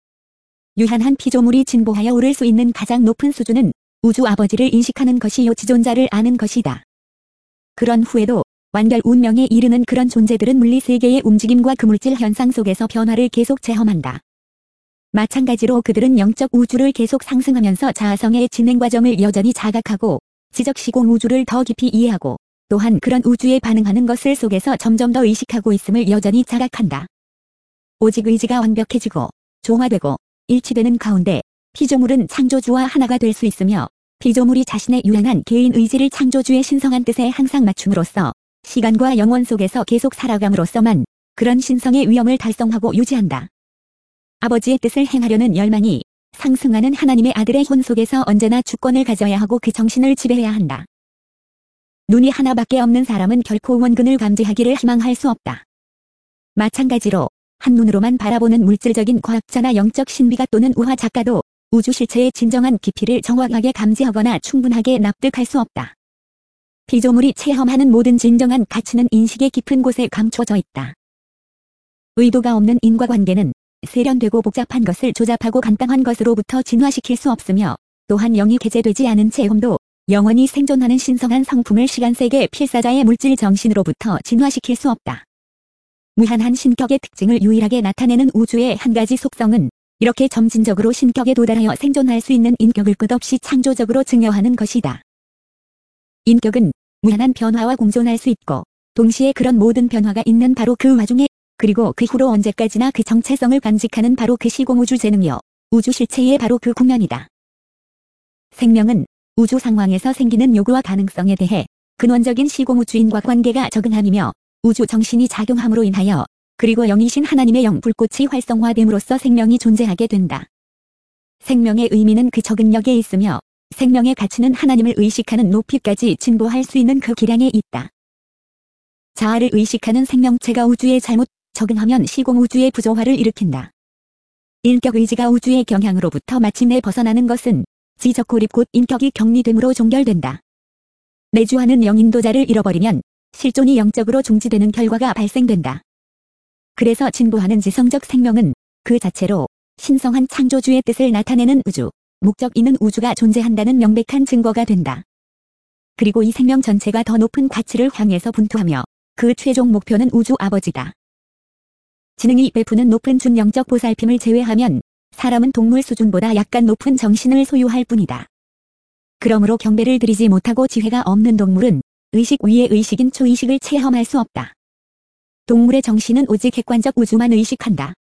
유한한 피조물이 진보하여 오를 수 있는 가장 높은 수준은 우주 아버지를 인식하는 것이요 지존자를 아는 것이다. 그런 후에도 완결 운명에 이르는 그런 존재들은 물리세계의 움직임과 그 물질 현상 속에서 변화를 계속 체험한다. 마찬가지로 그들은 영적 우주를 계속 상승하면서 자아성의 진행 과정을 여전히 자각하고 지적 시공 우주를 더 깊이 이해하고 또한 그런 우주에 반응하는 것을 속에서 점점 더 의식하고 있음을 여전히 자각한다. 오직 의지가 완벽해지고 종화되고 일치되는 가운데 피조물은 창조주와 하나가 될 수 있으며 피조물이 자신의 유한한 개인 의지를 창조주의 신성한 뜻에 항상 맞춤으로써 시간과 영원 속에서 계속 살아감으로써만 그런 신성의 위엄을 달성하고 유지한다. 아버지의 뜻을 행하려는 열망이 상승하는 하나님의 아들의 혼 속에서 언제나 주권을 가져야 하고 그 정신을 지배해야 한다. 눈이 하나밖에 없는 사람은 결코 원근을 감지하기를 희망할 수 없다. 마찬가지로 한눈으로만 바라보는 물질적인 과학자나 영적 신비가 또는 우화 작가도 우주 실체의 진정한 깊이를 정확하게 감지하거나 충분하게 납득할 수 없다. 피조물이 체험하는 모든 진정한 가치는 인식의 깊은 곳에 감춰져 있다. 의도가 없는 인과관계는 세련되고 복잡한 것을 조잡하고 간단한 것으로부터 진화시킬 수 없으며 또한 영이 개재되지 않은 체험도 영원히 생존하는 신성한 성품을 시간세계 필사자의 물질 정신으로부터 진화시킬 수 없다. 무한한 신격의 특징을 유일하게 나타내는 우주의 한 가지 속성은 이렇게 점진적으로 신격에 도달하여 생존할 수 있는 인격을 끝없이 창조적으로 증여하는 것이다. 인격은 무한한 변화와 공존할 수 있고 동시에 그런 모든 변화가 있는 바로 그 와중에 그리고 그 후로 언제까지나 그 정체성을 간직하는 바로 그 시공우주 재능이요 우주 실체의 바로 그 국면이다. 생명은 우주 상황에서 생기는 요구와 가능성에 대해 근원적인 시공우주인과 관계가 적응함이며 우주 정신이 작용함으로 인하여 그리고 영이신 하나님의 영 불꽃이 활성화됨으로써 생명이 존재하게 된다. 생명의 의미는 그 적응력에 있으며 생명의 가치는 하나님을 의식하는 높이까지 진보할 수 있는 그 기량에 있다. 자아를 의식하는 생명체가 우주에 잘못 적응하면 시공우주의 부조화를 일으킨다. 인격 의지가 우주의 경향으로부터 마침내 벗어나는 것은 지적 고립 곧 인격이 격리됨으로 종결된다. 내주하는 영인도자를 잃어버리면 실존이 영적으로 중지되는 결과가 발생된다. 그래서 진보하는 지성적 생명은 그 자체로 신성한 창조주의 뜻을 나타내는 우주, 목적 있는 우주가 존재한다는 명백한 증거가 된다. 그리고 이 생명 전체가 더 높은 가치를 향해서 분투하며 그 최종 목표는 우주 아버지다. 지능이 베푸는 높은 준영적 보살핌을 제외하면 사람은 동물 수준보다 약간 높은 정신을 소유할 뿐이다. 그러므로 경배를 드리지 못하고 지혜가 없는 동물은 의식 위의 의식인 초의식을 체험할 수 없다. 동물의 정신은 오직 객관적 우주만 의식한다.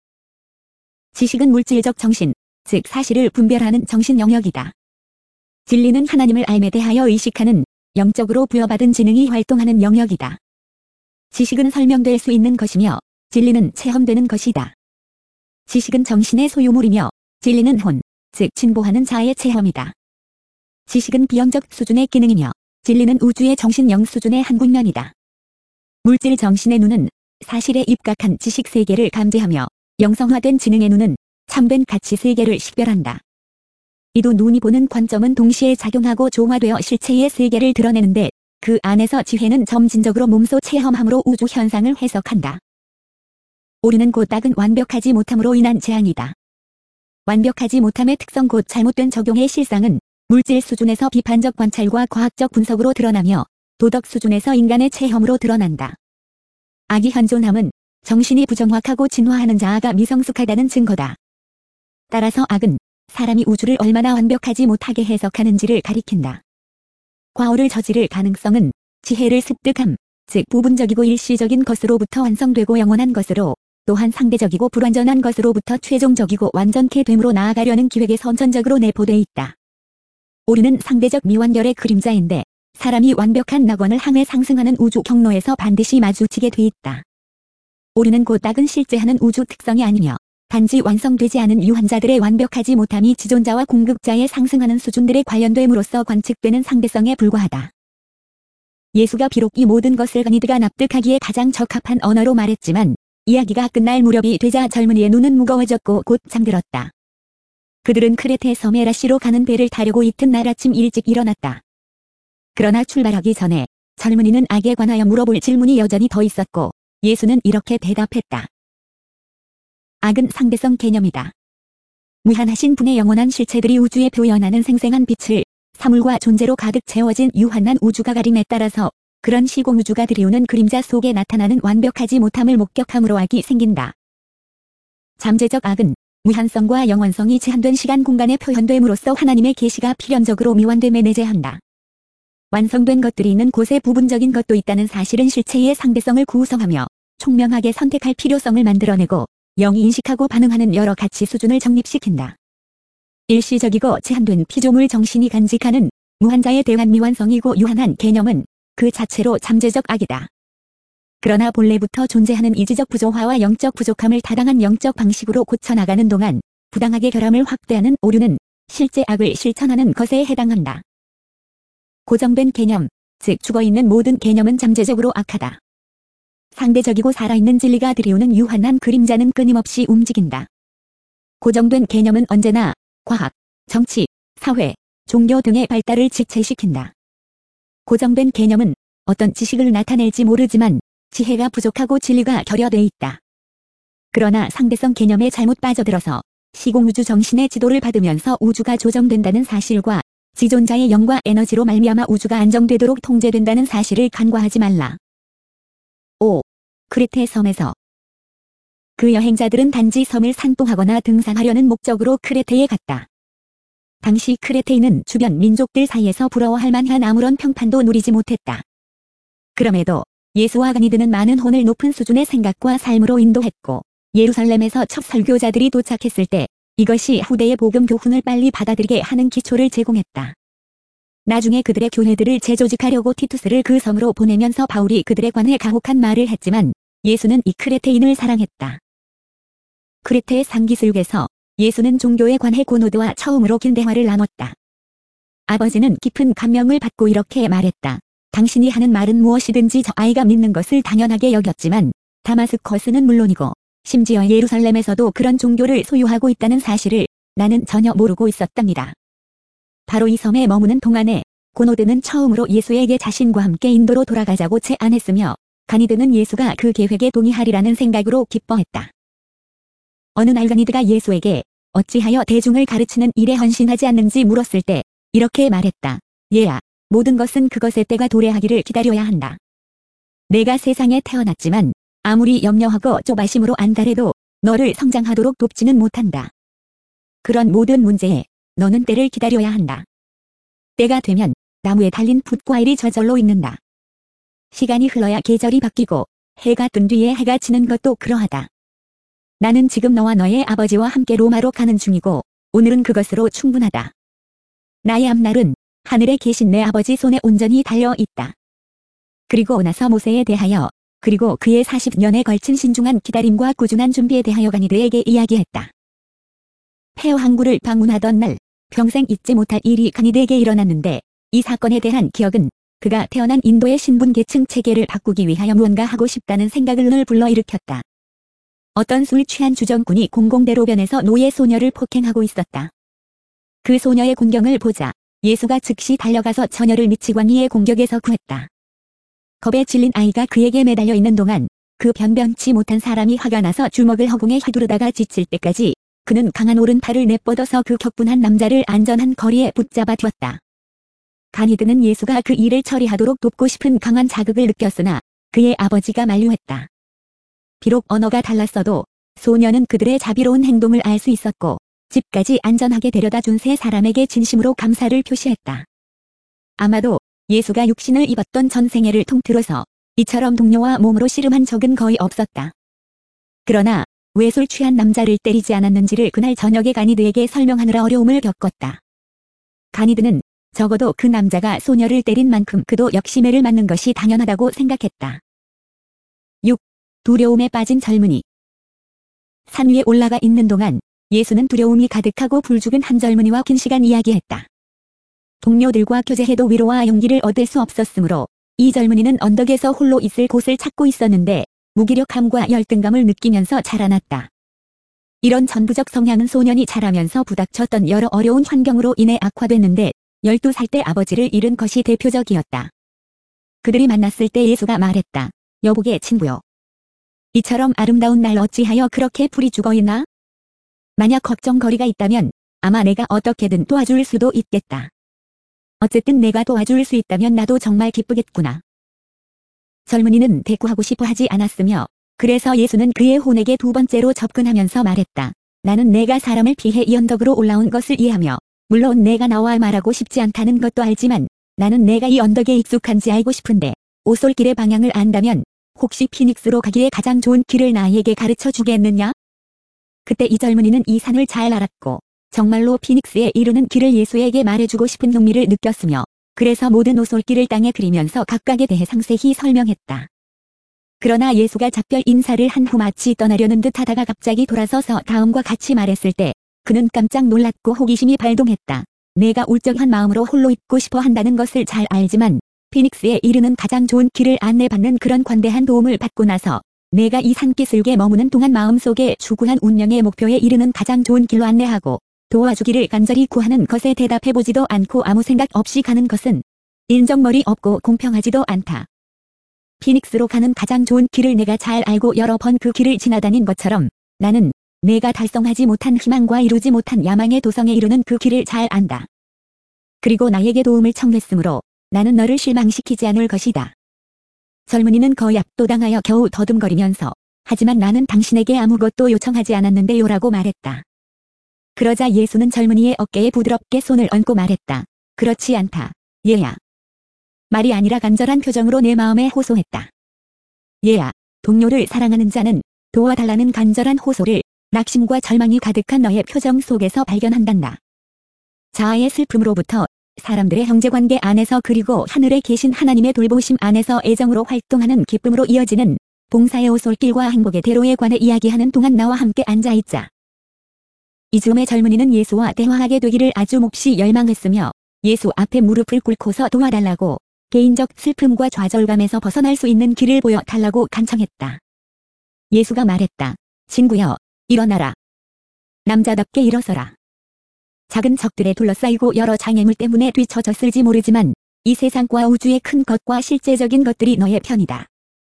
지식은 물질적 정신, 즉 사실을 분별하는 정신 영역이다. 진리는 하나님을 알에 대하여 의식하는 영적으로 부여받은 지능이 활동하는 영역이다. 지식은 설명될 수 있는 것이며 진리는 체험되는 것이다. 지식은 정신의 소유물이며 진리는 혼, 즉 진보하는 자의 체험이다. 지식은 비영적 수준의 기능이며 진리는 우주의 정신영 수준의 한 국면이다. 물질 정신의 눈은 사실에 입각한 지식 세계를 감지하며 영성화된 지능의 눈은 참된 가치 세계를 식별한다. 이도 눈이 보는 관점은 동시에 작용하고 조화되어 실체의 세계를 드러내는데 그 안에서 지혜는 점진적으로 몸소 체험함으로 우주 현상을 해석한다. 오류는 곧 딱은 완벽하지 못함으로 인한 재앙이다. 완벽하지 못함의 특성 곧 잘못된 적용의 실상은 물질 수준에서 비판적 관찰과 과학적 분석으로 드러나며 도덕 수준에서 인간의 체험으로 드러난다. 악이 현존함은 정신이 부정확하고 진화하는 자아가 미성숙하다는 증거다. 따라서 악은 사람이 우주를 얼마나 완벽하지 못하게 해석하는지를 가리킨다. 과오를 저지를 가능성은 지혜를 습득함, 즉 부분적이고 일시적인 것으로부터 완성되고 영원한 것으로 또한 상대적이고 불완전한 것으로부터 최종적이고 완전케 됨으로 나아가려는 기획에 선천적으로 내포돼 있다. 오류는 상대적 미완결의 그림자인데 사람이 완벽한 낙원을 향해 상승하는 우주 경로에서 반드시 마주치게 돼 있다. 오류는 곧 딱은 실제하는 우주 특성이 아니며 단지 완성되지 않은 유한자들의 완벽하지 못함이 지존자와 공급자의 상승하는 수준들에 관련됨으로써 관측되는 상대성에 불과하다. 예수가 비록 이 모든 것을 가니드가 납득하기에 가장 적합한 언어로 말했지만 이야기가 끝날 무렵이 되자 젊은이의 눈은 무거워졌고 곧 잠들었다. 그들은 크레테 섬 에라시로 가는 배를 타려고 이튿날 아침 일찍 일어났다. 그러나 출발하기 전에 젊은이는 악에 관하여 물어볼 질문이 여전히 더 있었고 예수는 이렇게 대답했다. 악은 상대성 개념이다. 무한하신 분의 영원한 실체들이 우주에 표현하는 생생한 빛을 사물과 존재로 가득 채워진 유한한 우주가 가림에 따라서 그런 시공우주가 들이우는 그림자 속에 나타나는 완벽하지 못함을 목격함으로 악이 생긴다. 잠재적 악은 무한성과 영원성이 제한된 시간 공간에 표현됨으로써 하나님의 계시가 필연적으로 미완됨에 내재한다. 완성된 것들이 있는 곳에 부분적인 것도 있다는 사실은 실체의 상대성을 구성하며 총명하게 선택할 필요성을 만들어내고 영이 인식하고 반응하는 여러 가치 수준을 정립시킨다. 일시적이고 제한된 피조물 정신이 간직하는 무한자에 대한 미완성이고 유한한 개념은 그 자체로 잠재적 악이다. 그러나 본래부터 존재하는 이지적 부조화와 영적 부족함을 타당한 영적 방식으로 고쳐나가는 동안 부당하게 결함을 확대하는 오류는 실제 악을 실천하는 것에 해당한다. 고정된 개념, 즉 죽어있는 모든 개념은 잠재적으로 악하다. 상대적이고 살아있는 진리가 들이우는 유한한 그림자는 끊임없이 움직인다. 고정된 개념은 언제나 과학, 정치, 사회, 종교 등의 발달을 지체시킨다. 고정된 개념은 어떤 지식을 나타낼지 모르지만 지혜가 부족하고 진리가 결여돼 있다. 그러나 상대성 개념에 잘못 빠져들어서 시공우주 정신의 지도를 받으면서 우주가 조정된다는 사실과 지존자의 영과 에너지로 말미암아 우주가 안정되도록 통제된다는 사실을 간과하지 말라. 5. 크레테 섬에서 그 여행자들은 단지 섬을 산봉하거나 등산하려는 목적으로 크레테에 갔다. 당시 크레테인은 주변 민족들 사이에서 부러워할 만한 아무런 평판도 누리지 못했다. 그럼에도 예수와 가니드는 많은 혼을 높은 수준의 생각과 삶으로 인도했고 예루살렘에서 첫 설교자들이 도착했을 때 이것이 후대의 복음 교훈을 빨리 받아들이게 하는 기초를 제공했다. 나중에 그들의 교회들을 재조직하려고 티투스를 그 섬으로 보내면서 바울이 그들에 관해 가혹한 말을 했지만 예수는 이 크레테인을 사랑했다. 크레테의 상기슬에서 예수는 종교에 관해 고노드와 처음으로 긴 대화를 나눴다. 아버지는 깊은 감명을 받고 이렇게 말했다. 당신이 하는 말은 무엇이든지 저 아이가 믿는 것을 당연하게 여겼지만 다마스커스는 물론이고 심지어 예루살렘에서도 그런 종교를 소유하고 있다는 사실을 나는 전혀 모르고 있었답니다. 바로 이 섬에 머무는 동안에 고노드는 처음으로 예수에게 자신과 함께 인도로 돌아가자고 제안했으며 가니드는 예수가 그 계획에 동의하리라는 생각으로 기뻐했다. 어느 날 가니드가 예수에게 어찌하여 대중을 가르치는 일에 헌신하지 않는지 물었을 때 이렇게 말했다. 얘야, 모든 것은 그것의 때가 도래하기를 기다려야 한다. 내가 세상에 태어났지만 아무리 염려하고 조바심으로 안달해도 너를 성장하도록 돕지는 못한다. 그런 모든 문제에 너는 때를 기다려야 한다. 때가 되면 나무에 달린 붓과일이 저절로 익는다. 시간이 흘러야 계절이 바뀌고 해가 뜬 뒤에 해가 지는 것도 그러하다. 나는 지금 너와 너의 아버지와 함께 로마로 가는 중이고 오늘은 그것으로 충분하다. 나의 앞날은 하늘에 계신 내 아버지 손에 온전히 달려 있다. 그리고 나서 모세에 대하여 그리고 그의 40년에 걸친 신중한 기다림과 꾸준한 준비에 대하여 가니드에게 이야기했다. 폐허 항구를 방문하던 날 평생 잊지 못할 일이 가니드에게 일어났는데 이 사건에 대한 기억은 그가 태어난 인도의 신분 계층 체계를 바꾸기 위하여 무언가 하고 싶다는 생각을 늘 불러일으켰다. 어떤 술 취한 주정꾼이 공공대로변에서 노예 소녀를 폭행하고 있었다. 그 소녀의 군경을 보자 예수가 즉시 달려가서 처녀를 미치광이의 공격에서 구했다. 겁에 질린 아이가 그에게 매달려 있는 동안 그 변변치 못한 사람이 화가 나서 주먹을 허공에 휘두르다가 지칠 때까지 그는 강한 오른팔을 내뻗어서 그 격분한 남자를 안전한 거리에 붙잡아 두었다. 가니드는 예수가 그 일을 처리하도록 돕고 싶은 강한 자극을 느꼈으나 그의 아버지가 만류했다. 비록 언어가 달랐어도 소녀는 그들의 자비로운 행동을 알 수 있었고 집까지 안전하게 데려다 준 세 사람에게 진심으로 감사를 표시했다. 아마도 예수가 육신을 입었던 전생애를 통틀어서 이처럼 동료와 몸으로 씨름한 적은 거의 없었다. 그러나 왜 술 취한 남자를 때리지 않았는지를 그날 저녁에 가니드에게 설명하느라 어려움을 겪었다. 가니드는 적어도 그 남자가 소녀를 때린 만큼 그도 역시 매를 맞는 것이 당연하다고 생각했다. 6. 두려움에 빠진 젊은이. 산 위에 올라가 있는 동안 예수는 두려움이 가득하고 불죽은 한 젊은이와 긴 시간 이야기했다. 동료들과 교제해도 위로와 용기를 얻을 수 없었으므로 이 젊은이는 언덕에서 홀로 있을 곳을 찾고 있었는데 무기력함과 열등감을 느끼면서 자라났다. 이런 천부적 성향은 소년이 자라면서 부닥쳤던 여러 어려운 환경으로 인해 악화됐는데 12살 때 아버지를 잃은 것이 대표적이었다. 그들이 만났을 때 예수가 말했다. 여보게 친구요. 이처럼 아름다운 날 어찌하여 그렇게 불이 죽어있나? 만약 걱정거리가 있다면 아마 내가 어떻게든 도와줄 수도 있겠다. 어쨌든 내가 도와줄 수 있다면 나도 정말 기쁘겠구나. 젊은이는 대꾸하고 싶어 하지 않았으며 그래서 예수는 그의 혼에게 두 번째로 접근하면서 말했다. 나는 내가 사람을 피해 이 언덕으로 올라온 것을 이해하며 물론 내가 나와 말하고 싶지 않다는 것도 알지만 나는 내가 이 언덕에 익숙한지 알고 싶은데 오솔길의 방향을 안다면 혹시 피닉스로 가기에 가장 좋은 길을 나에게 가르쳐 주겠느냐? 그때 이 젊은이는 이 산을 잘 알았고 정말로 피닉스에 이르는 길을 예수에게 말해주고 싶은 흥미를 느꼈으며 그래서 모든 오솔길을 땅에 그리면서 각각에 대해 상세히 설명했다. 그러나 예수가 작별 인사를 한 후 마치 떠나려는 듯 하다가 갑자기 돌아서서 다음과 같이 말했을 때 그는 깜짝 놀랐고 호기심이 발동했다. 내가 울적한 마음으로 홀로 있고 싶어 한다는 것을 잘 알지만 피닉스에 이르는 가장 좋은 길을 안내받는 그런 관대한 도움을 받고 나서 내가 이 산기슭에 머무는 동안 마음속에 추구한 운명의 목표에 이르는 가장 좋은 길로 안내하고 도와주기를 간절히 구하는 것에 대답해보지도 않고 아무 생각 없이 가는 것은 인정머리 없고 공평하지도 않다. 피닉스로 가는 가장 좋은 길을 내가 잘 알고 여러 번 그 길을 지나다닌 것처럼 나는 내가 달성하지 못한 희망과 이루지 못한 야망의 도성에 이르는 그 길을 잘 안다. 그리고 나에게 도움을 청했으므로 나는 너를 실망시키지 않을 것이다. 젊은이는 거약도당하여 겨우 더듬거리면서 하지만 나는 당신에게 아무것도 요청하지 않았는데요라고 말했다. 그러자 예수는 젊은이의 어깨에 부드럽게 손을 얹고 말했다. 그렇지 않다. 얘야. 말이 아니라 간절한 표정으로 내 마음에 호소했다. 얘야, 동료를 사랑하는 자는 도와달라는 간절한 호소를 낙심과 절망이 가득한 너의 표정 속에서 발견한단다. 자아의 슬픔으로부터 사람들의 형제관계 안에서 그리고 하늘에 계신 하나님의 돌보심 안에서 애정으로 활동하는 기쁨으로 이어지는 봉사의 오솔길과 행복의 대로에 관해 이야기하는 동안 나와 함께 앉아있자. 이 즈음에 젊은이는 예수와 대화하게 되기를 아주 몹시 열망했으며 예수 앞에 무릎을 꿇고서 도와달라고 개인적 슬픔과 좌절감에서 벗어날 수 있는 길을 보여달라고 간청했다. 예수가 말했다. 친구여, 일어나라. 남자답게 일어서라. 작은 적들에 둘러싸이고 여러 장애물 때문에 뒤처졌을지 모르지만 이 세상과 우주의 큰 것과 실제적인 것들이 너의 편이다.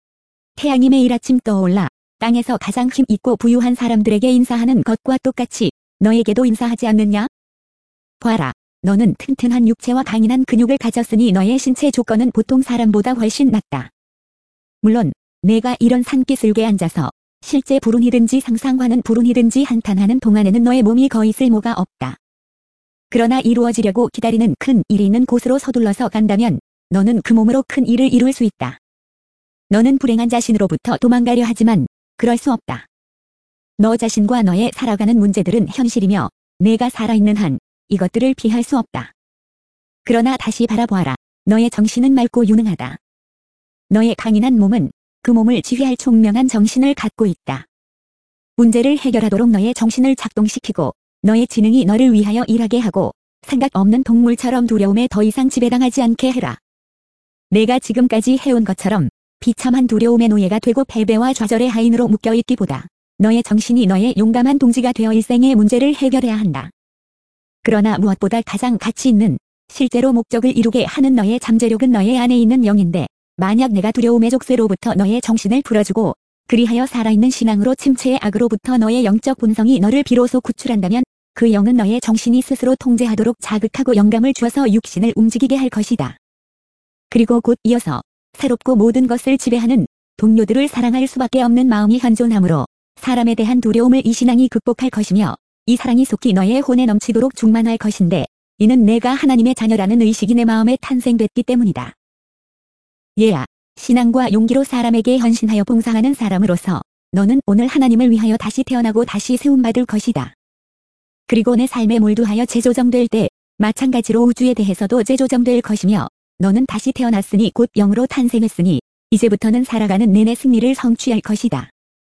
태양이 매일 아침 떠올라 땅에서 가장 힘 있고 부유한 사람들에게 인사하는 것과 똑같이 너에게도 인사하지 않느냐? 봐라. 너는 튼튼한 육체와 강인한 근육을 가졌으니 너의 신체 조건은 보통 사람보다 훨씬 낫다. 물론 내가 이런 산기슭에 앉아서 실제 불운이든지 상상하는 불운이든지 한탄하는 동안에는 너의 몸이 거의 쓸모가 없다. 그러나 이루어지려고 기다리는 큰 일이 있는 곳으로 서둘러서 간다면 너는 그 몸으로 큰 일을 이룰 수 있다. 너는 불행한 자신으로부터 도망가려 하지만 그럴 수 없다. 너 자신과 너의 살아가는 문제들은 현실이며 내가 살아있는 한 이것들을 피할 수 없다. 그러나 다시 바라보아라. 너의 정신은 맑고 유능하다. 너의 강인한 몸은 그 몸을 지휘할 총명한 정신을 갖고 있다. 문제를 해결하도록 너의 정신을 작동시키고 너의 지능이 너를 위하여 일하게 하고 생각 없는 동물처럼 두려움에 더 이상 지배당하지 않게 해라. 내가 지금까지 해온 것처럼 비참한 두려움의 노예가 되고 패배와 좌절의 하인으로 묶여있기보다 너의 정신이 너의 용감한 동지가 되어 일생의 문제를 해결해야 한다. 그러나 무엇보다 가장 가치 있는 실제로 목적을 이루게 하는 너의 잠재력은 너의 안에 있는 영인데 만약 내가 두려움의 족쇄로부터 너의 정신을 풀어주고 그리하여 살아있는 신앙으로 침체의 악으로부터 너의 영적 본성이 너를 비로소 구출한다면 그 영은 너의 정신이 스스로 통제하도록 자극하고 영감을 주어서 육신을 움직이게 할 것이다. 그리고 곧 이어서 새롭고 모든 것을 지배하는 동료들을 사랑할 수밖에 없는 마음이 현존하므로 사람에 대한 두려움을 이 신앙이 극복할 것이며 이 사랑이 속히 너의 혼에 넘치도록 충만할 것인데 이는 내가 하나님의 자녀라는 의식이 내 마음에 탄생됐기 때문이다. 얘야, 신앙과 용기로 사람에게 헌신하여 봉사하는 사람으로서 너는 오늘 하나님을 위하여 다시 태어나고 다시 세움받을 것이다. 그리고 내 삶에 몰두하여 재조정될 때 마찬가지로 우주에 대해서도 재조정될 것이며 너는 다시 태어났으니 곧 영으로 탄생했으니 이제부터는 살아가는 내내 승리를 성취할 것이다.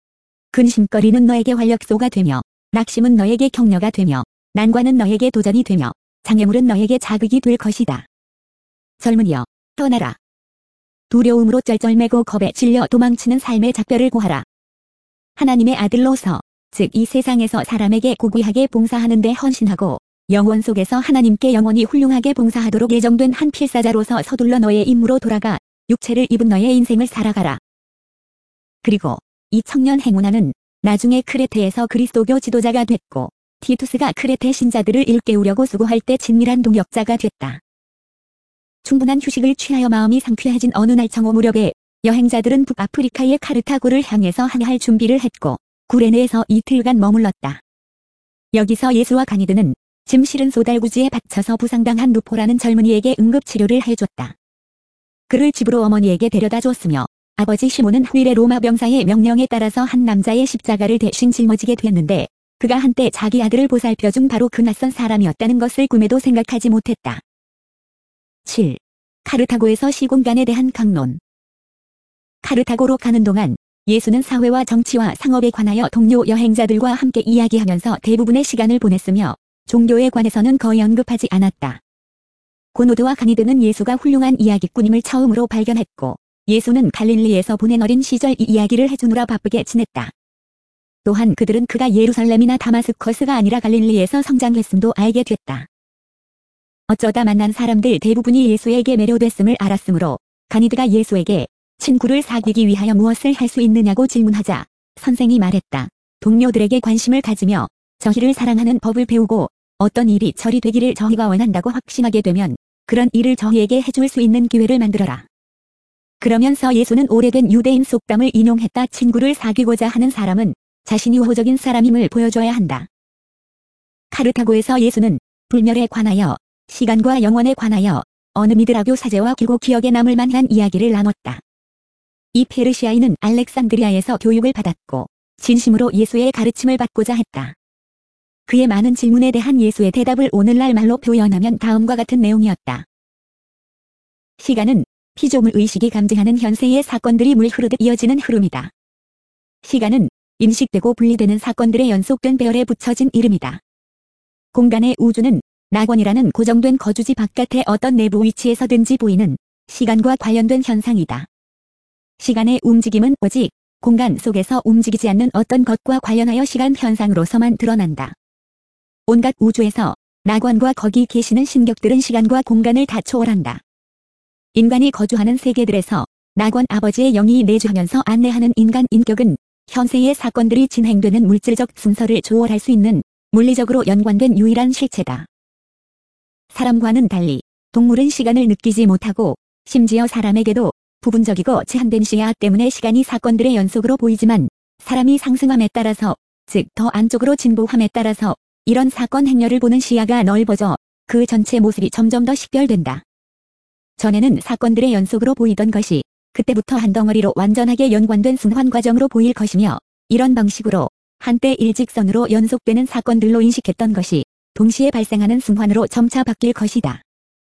근심거리는 너에게 활력소가 되며 낙심은 너에게 격려가 되며 난관은 너에게 도전이 되며 장애물은 너에게 자극이 될 것이다. 젊은이여, 떠나라. 두려움으로 쩔쩔매고 겁에 질려 도망치는 삶의 작별을 고하라. 하나님의 아들로서 즉 이 세상에서 사람에게 고귀하게 봉사하는 데 헌신하고 영원 속에서 하나님께 영원히 훌륭하게 봉사하도록 예정된 한 필사자로서 서둘러 너의 임무로 돌아가 육체를 입은 너의 인생을 살아가라. 그리고 이 청년 행운아는 나중에 크레테에서 그리스도교 지도자가 됐고 티투스가 크레테 신자들을 일깨우려고 수고할 때 친밀한 동역자가 됐다. 충분한 휴식을 취하여 마음이 상쾌해진 어느 날 정오 무렵에 여행자들은 북아프리카의 카르타고를 향해서 항해할 준비를 했고 구레네에서 이틀간 머물렀다. 여기서 예수와 가니드는 짐 실은 소달구지에 받쳐서 부상당한 루포라는 젊은이에게 응급치료를 해줬다. 그를 집으로 어머니에게 데려다 줬으며 아버지 시몬은 후일의 로마 병사의 명령에 따라서 한 남자의 십자가를 대신 짊어지게 됐는데 그가 한때 자기 아들을 보살펴준 바로 그 낯선 사람이었다는 것을 꿈에도 생각하지 못했다. 7. 카르타고에서 시공간에 대한 강론. 카르타고로 가는 동안 예수는 사회와 정치와 상업에 관하여 동료 여행자들과 함께 이야기하면서 대부분의 시간을 보냈으며 종교에 관해서는 거의 언급하지 않았다. 고노드와 가니드는 예수가 훌륭한 이야기꾼임을 처음으로 발견했고 예수는 갈릴리에서 보낸 어린 시절 이 이야기를 해주느라 바쁘게 지냈다. 또한 그들은 그가 예루살렘이나 다마스커스가 아니라 갈릴리에서 성장했음도 알게 됐다. 어쩌다 만난 사람들 대부분이 예수에게 매료됐음을 알았으므로 가니드가 예수에게 친구를 사귀기 위하여 무엇을 할 수 있느냐고 질문하자 선생이 말했다. 동료들에게 관심을 가지며 저희를 사랑하는 법을 배우고 어떤 일이 저리 되기를 저희가 원한다고 확신하게 되면 그런 일을 저희에게 해줄 수 있는 기회를 만들어라. 그러면서 예수는 오래된 유대인 속담을 인용했다. 친구를 사귀고자 하는 사람은 자신이 우호적인 사람임을 보여줘야 한다. 카르타고에서 예수는 불멸에 관하여 시간과 영원에 관하여 어느 미드라교 사제와 길고 기억에 남을 만한 이야기를 나눴다. 이 페르시아인은 알렉산드리아에서 교육을 받았고 진심으로 예수의 가르침을 받고자 했다. 그의 많은 질문에 대한 예수의 대답을 오늘날 말로 표현하면 다음과 같은 내용이었다. 시간은 피조물 의식이 감지하는 현세의 사건들이 물 흐르듯 이어지는 흐름이다. 시간은 인식되고 분리되는 사건들의 연속된 배열에 붙여진 이름이다. 공간의 우주는 낙원이라는 고정된 거주지 바깥의 어떤 내부 위치에서든지 보이는 시간과 관련된 현상이다. 시간의 움직임은 오직 공간 속에서 움직이지 않는 어떤 것과 관련하여 시간 현상으로서만 드러난다. 온갖 우주에서 낙원과 거기 계시는 신격들은 시간과 공간을 다 초월한다. 인간이 거주하는 세계들에서 낙원 아버지의 영이 내주하면서 안내하는 인간 인격은 현세의 사건들이 진행되는 물질적 순서를 초월할 수 있는 물리적으로 연관된 유일한 실체다. 사람과는 달리 동물은 시간을 느끼지 못하고 심지어 사람에게도 부분적이고 제한된 시야 때문에 시간이 사건들의 연속으로 보이지만 사람이 상승함에 따라서 즉 더 안쪽으로 진보함에 따라서 이런 사건 행렬을 보는 시야가 넓어져 그 전체 모습이 점점 더 식별된다. 전에는 사건들의 연속으로 보이던 것이 그때부터 한 덩어리로 완전하게 연관된 순환 과정으로 보일 것이며 이런 방식으로 한때 일직선으로 연속되는 사건들로 인식했던 것이 동시에 발생하는 순환으로 점차 바뀔 것이다.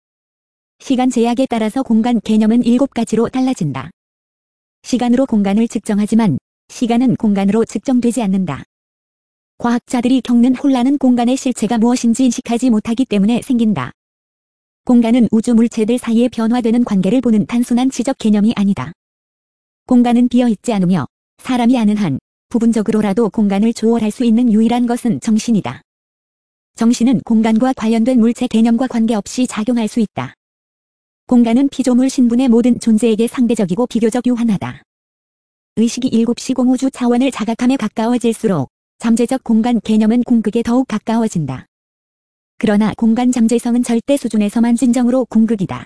시간 제약에 따라서 공간 개념은 7가지로 달라진다. 시간으로 공간을 측정하지만 시간은 공간으로 측정되지 않는다. 과학자들이 겪는 혼란은 공간의 실체가 무엇인지 인식하지 못하기 때문에 생긴다. 공간은 우주 물체들 사이에 변화되는 관계를 보는 단순한 지적 개념이 아니다. 공간은 비어있지 않으며 사람이 아는 한 부분적으로라도 공간을 초월할 수 있는 유일한 것은 정신이다. 정신은 공간과 관련된 물체 개념과 관계없이 작용할 수 있다. 공간은 피조물 신분의 모든 존재에게 상대적이고 비교적 유한하다. 의식이 7시 우주 차원을 자각함에 가까워질수록 잠재적 공간 개념은 궁극에 더욱 가까워진다. 그러나 공간 잠재성은 절대 수준에서만 진정으로 궁극이다.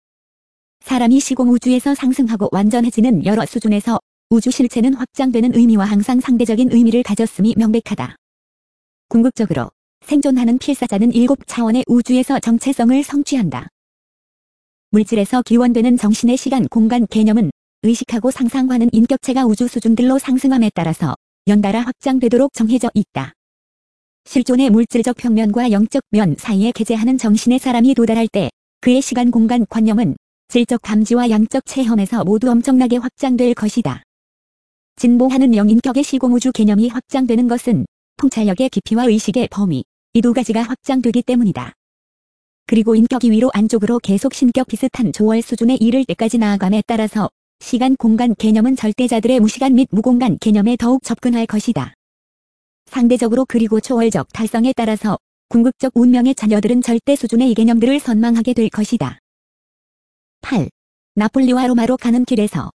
사람이 시공우주에서 상승하고 완전해지는 여러 수준에서 우주 실체는 확장되는 의미와 항상 상대적인 의미를 가졌음이 명백하다. 궁극적으로 생존하는 필사자는 7차원의 우주에서 정체성을 성취한다. 물질에서 기원되는 정신의 시간 공간 개념은 의식하고 상상하는 인격체가 우주 수준들로 상승함에 따라서 연달아 확장되도록 정해져 있다. 실존의 물질적 평면과 영적 면 사이에 개재하는 정신의 사람이 도달할 때 그의 시간 공간 관념은 질적 감지와 양적 체험에서 모두 엄청나게 확장될 것이다. 진보하는 영인격의 시공우주 개념이 확장되는 것은 통찰력의 깊이와 의식의 범위, 이 두 가지가 확장되기 때문이다. 그리고 인격이 위로 안쪽으로 계속 신격 비슷한 조월 수준에 이를 때까지 나아감에 따라서 시간 공간 개념은 절대자들의 무시간 및 무공간 개념에 더욱 접근할 것이다. 상대적으로 그리고 초월적 달성에 따라서 궁극적 운명의 자녀들은 절대 수준의 이 개념들을 선망하게 될 것이다. 8. 나폴리와 로마로 가는 길에서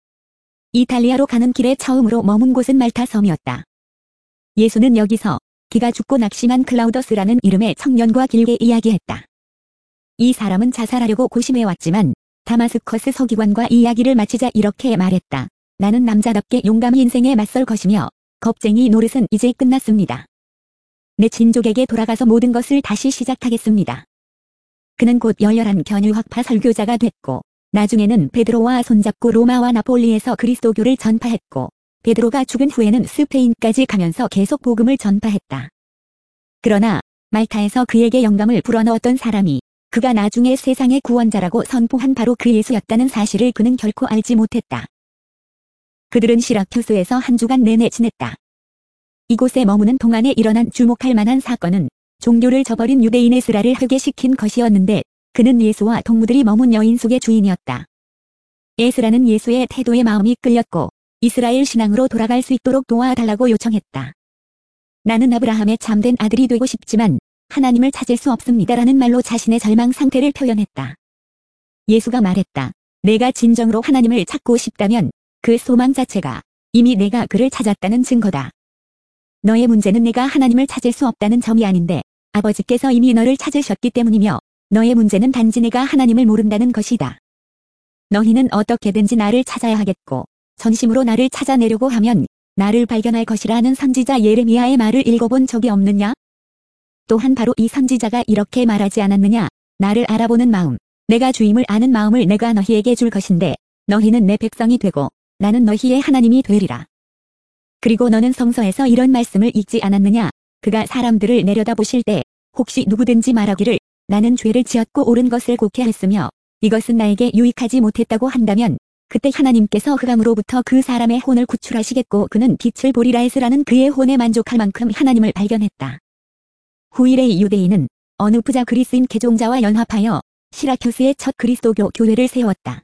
이탈리아로 가는 길에 처음으로 머문 곳은 말타 섬이었다. 예수는 여기서 기가 죽고 낙심한 클라우더스라는 이름의 청년과 길게 이야기했다. 이 사람은 자살하려고 고심해왔지만 다마스커스 서기관과 이야기를 마치자 이렇게 말했다. 나는 남자답게 용감히 인생에 맞설 것이며 겁쟁이 노릇은 이제 끝났습니다. 내 친족에게 돌아가서 모든 것을 다시 시작하겠습니다. 그는 곧 열렬한 견유학파 설교자가 됐고 나중에는 베드로와 손잡고 로마와 나폴리에서 그리스도교를 전파했고 베드로가 죽은 후에는 스페인까지 가면서 계속 복음을 전파했다. 그러나 말타에서 그에게 영감을 불어넣었던 사람이 그가 나중에 세상의 구원자라고 선포한 바로 그 예수였다는 사실을 그는 결코 알지 못했다. 그들은 시라큐스에서 한 주간 내내 지냈다. 이곳에 머무는 동안에 일어난 주목할 만한 사건은 종교를 저버린 유대인 에스라를 회개시킨 것이었는데 그는 예수와 동무들이 머문 여인 속의 주인이었다. 에스라는 예수의 태도에 마음이 끌렸고 이스라엘 신앙으로 돌아갈 수 있도록 도와달라고 요청했다. 나는 아브라함의 참된 아들이 되고 싶지만 하나님을 찾을 수 없습니다라는 말로 자신의 절망 상태를 표현했다. 예수가 말했다. 내가 진정으로 하나님을 찾고 싶다면 그 소망 자체가 이미 내가 그를 찾았다는 증거다. 너의 문제는 내가 하나님을 찾을 수 없다는 점이 아닌데 아버지께서 이미 너를 찾으셨기 때문이며 너의 문제는 단지 내가 하나님을 모른다는 것이다. 너희는 어떻게든지 나를 찾아야 하겠고 전심으로 나를 찾아내려고 하면 나를 발견할 것이라는 선지자 예레미야의 말을 읽어본 적이 없느냐? 또한 바로 이 선지자가 이렇게 말하지 않았느냐? 나를 알아보는 마음, 내가 주임을 아는 마음을 내가 너희에게 줄 것인데 너희는 내 백성이 되고 나는 너희의 하나님이 되리라. 그리고 너는 성서에서 이런 말씀을 읽지 않았느냐? 그가 사람들을 내려다보실 때 혹시 누구든지 말하기를 나는 죄를 지었고 옳은 것을 곡해했으며 이것은 나에게 유익하지 못했다고 한다면 그때 하나님께서 흑암으로부터 그 사람의 혼을 구출하시겠고 그는 빛을 보리라 했으라는 그의 혼에 만족할 만큼 하나님을 발견했다. 후일의 유대인은 어느 부자 그리스인 개종자와 연합하여 시라큐스의 첫 그리스도교 교회를 세웠다.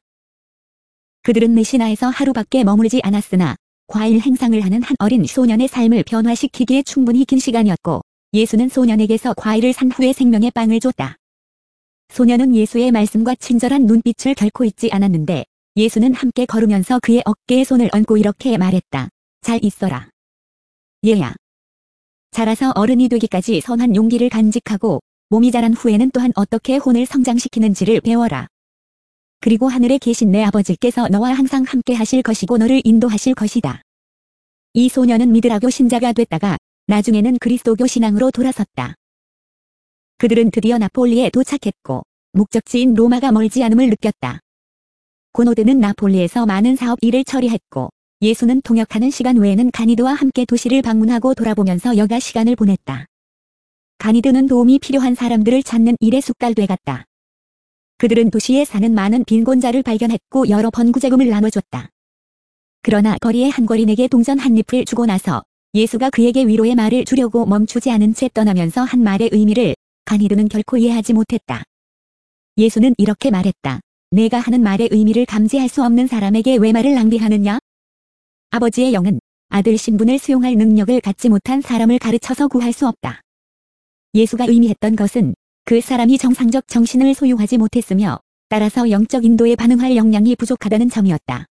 그들은 메시나에서 하루밖에 머물지 않았으나 과일 행상을 하는 한 어린 소년의 삶을 변화시키기에 충분히 긴 시간이었고 예수는 소년에게서 과일을 산 후에 생명의 빵을 줬다. 소년은 예수의 말씀과 친절한 눈빛을 결코 잊지 않았는데 예수는 함께 걸으면서 그의 어깨에 손을 얹고 이렇게 말했다. 잘 있어라. 얘야. 자라서 어른이 되기까지 선한 용기를 간직하고 몸이 자란 후에는 또한 어떻게 혼을 성장시키는지를 배워라. 그리고 하늘에 계신 내 아버지께서 너와 항상 함께 하실 것이고 너를 인도하실 것이다. 이 소년은 미드라교 신자가 됐다가 나중에는 그리스도교 신앙으로 돌아섰다. 그들은 드디어 나폴리에 도착했고 목적지인 로마가 멀지 않음을 느꼈다. 고노드는 나폴리에서 많은 사업 일을 처리했고 예수는 통역하는 시간 외에는 가니드와 함께 도시를 방문하고 돌아보면서 여가 시간을 보냈다. 가니드는 도움이 필요한 사람들을 찾는 일에 숙달돼 갔다. 그들은 도시에 사는 많은 빈곤자를 발견했고 여러 번 구제금을 나눠줬다. 그러나 거리의 한 거린에게 동전 한 잎을 주고 나서 예수가 그에게 위로의 말을 주려고 멈추지 않은 채 떠나면서 한 말의 의미를 가니드는 결코 이해하지 못했다. 예수는 이렇게 말했다. 내가 하는 말의 의미를 감지할 수 없는 사람에게 왜 말을 낭비하느냐? 아버지의 영은 아들 신분을 수용할 능력을 갖지 못한 사람을 가르쳐서 구할 수 없다. 예수가 의미했던 것은 그 사람이 정상적 정신을 소유하지 못했으며 따라서 영적 인도에 반응할 역량이 부족하다는 점이었다.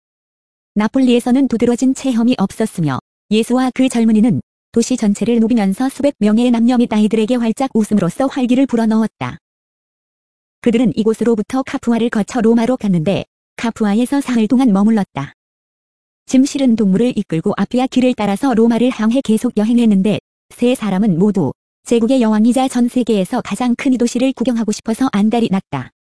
나폴리에서는 두드러진 체험이 없었으며 예수와 그 젊은이는 도시 전체를 누비면서 수백 명의 남녀 및 아이들에게 활짝 웃음으로써 활기를 불어넣었다. 그들은 이곳으로부터 카푸아를 거쳐 로마로 갔는데 카푸아에서 사흘 동안 머물렀다. 짐 실은 동물을 이끌고 아피아 길을 따라서 로마를 향해 계속 여행했는데 세 사람은 모두 제국의 여왕이자 전 세계에서 가장 큰 이 도시를 구경하고 싶어서 안달이 났다.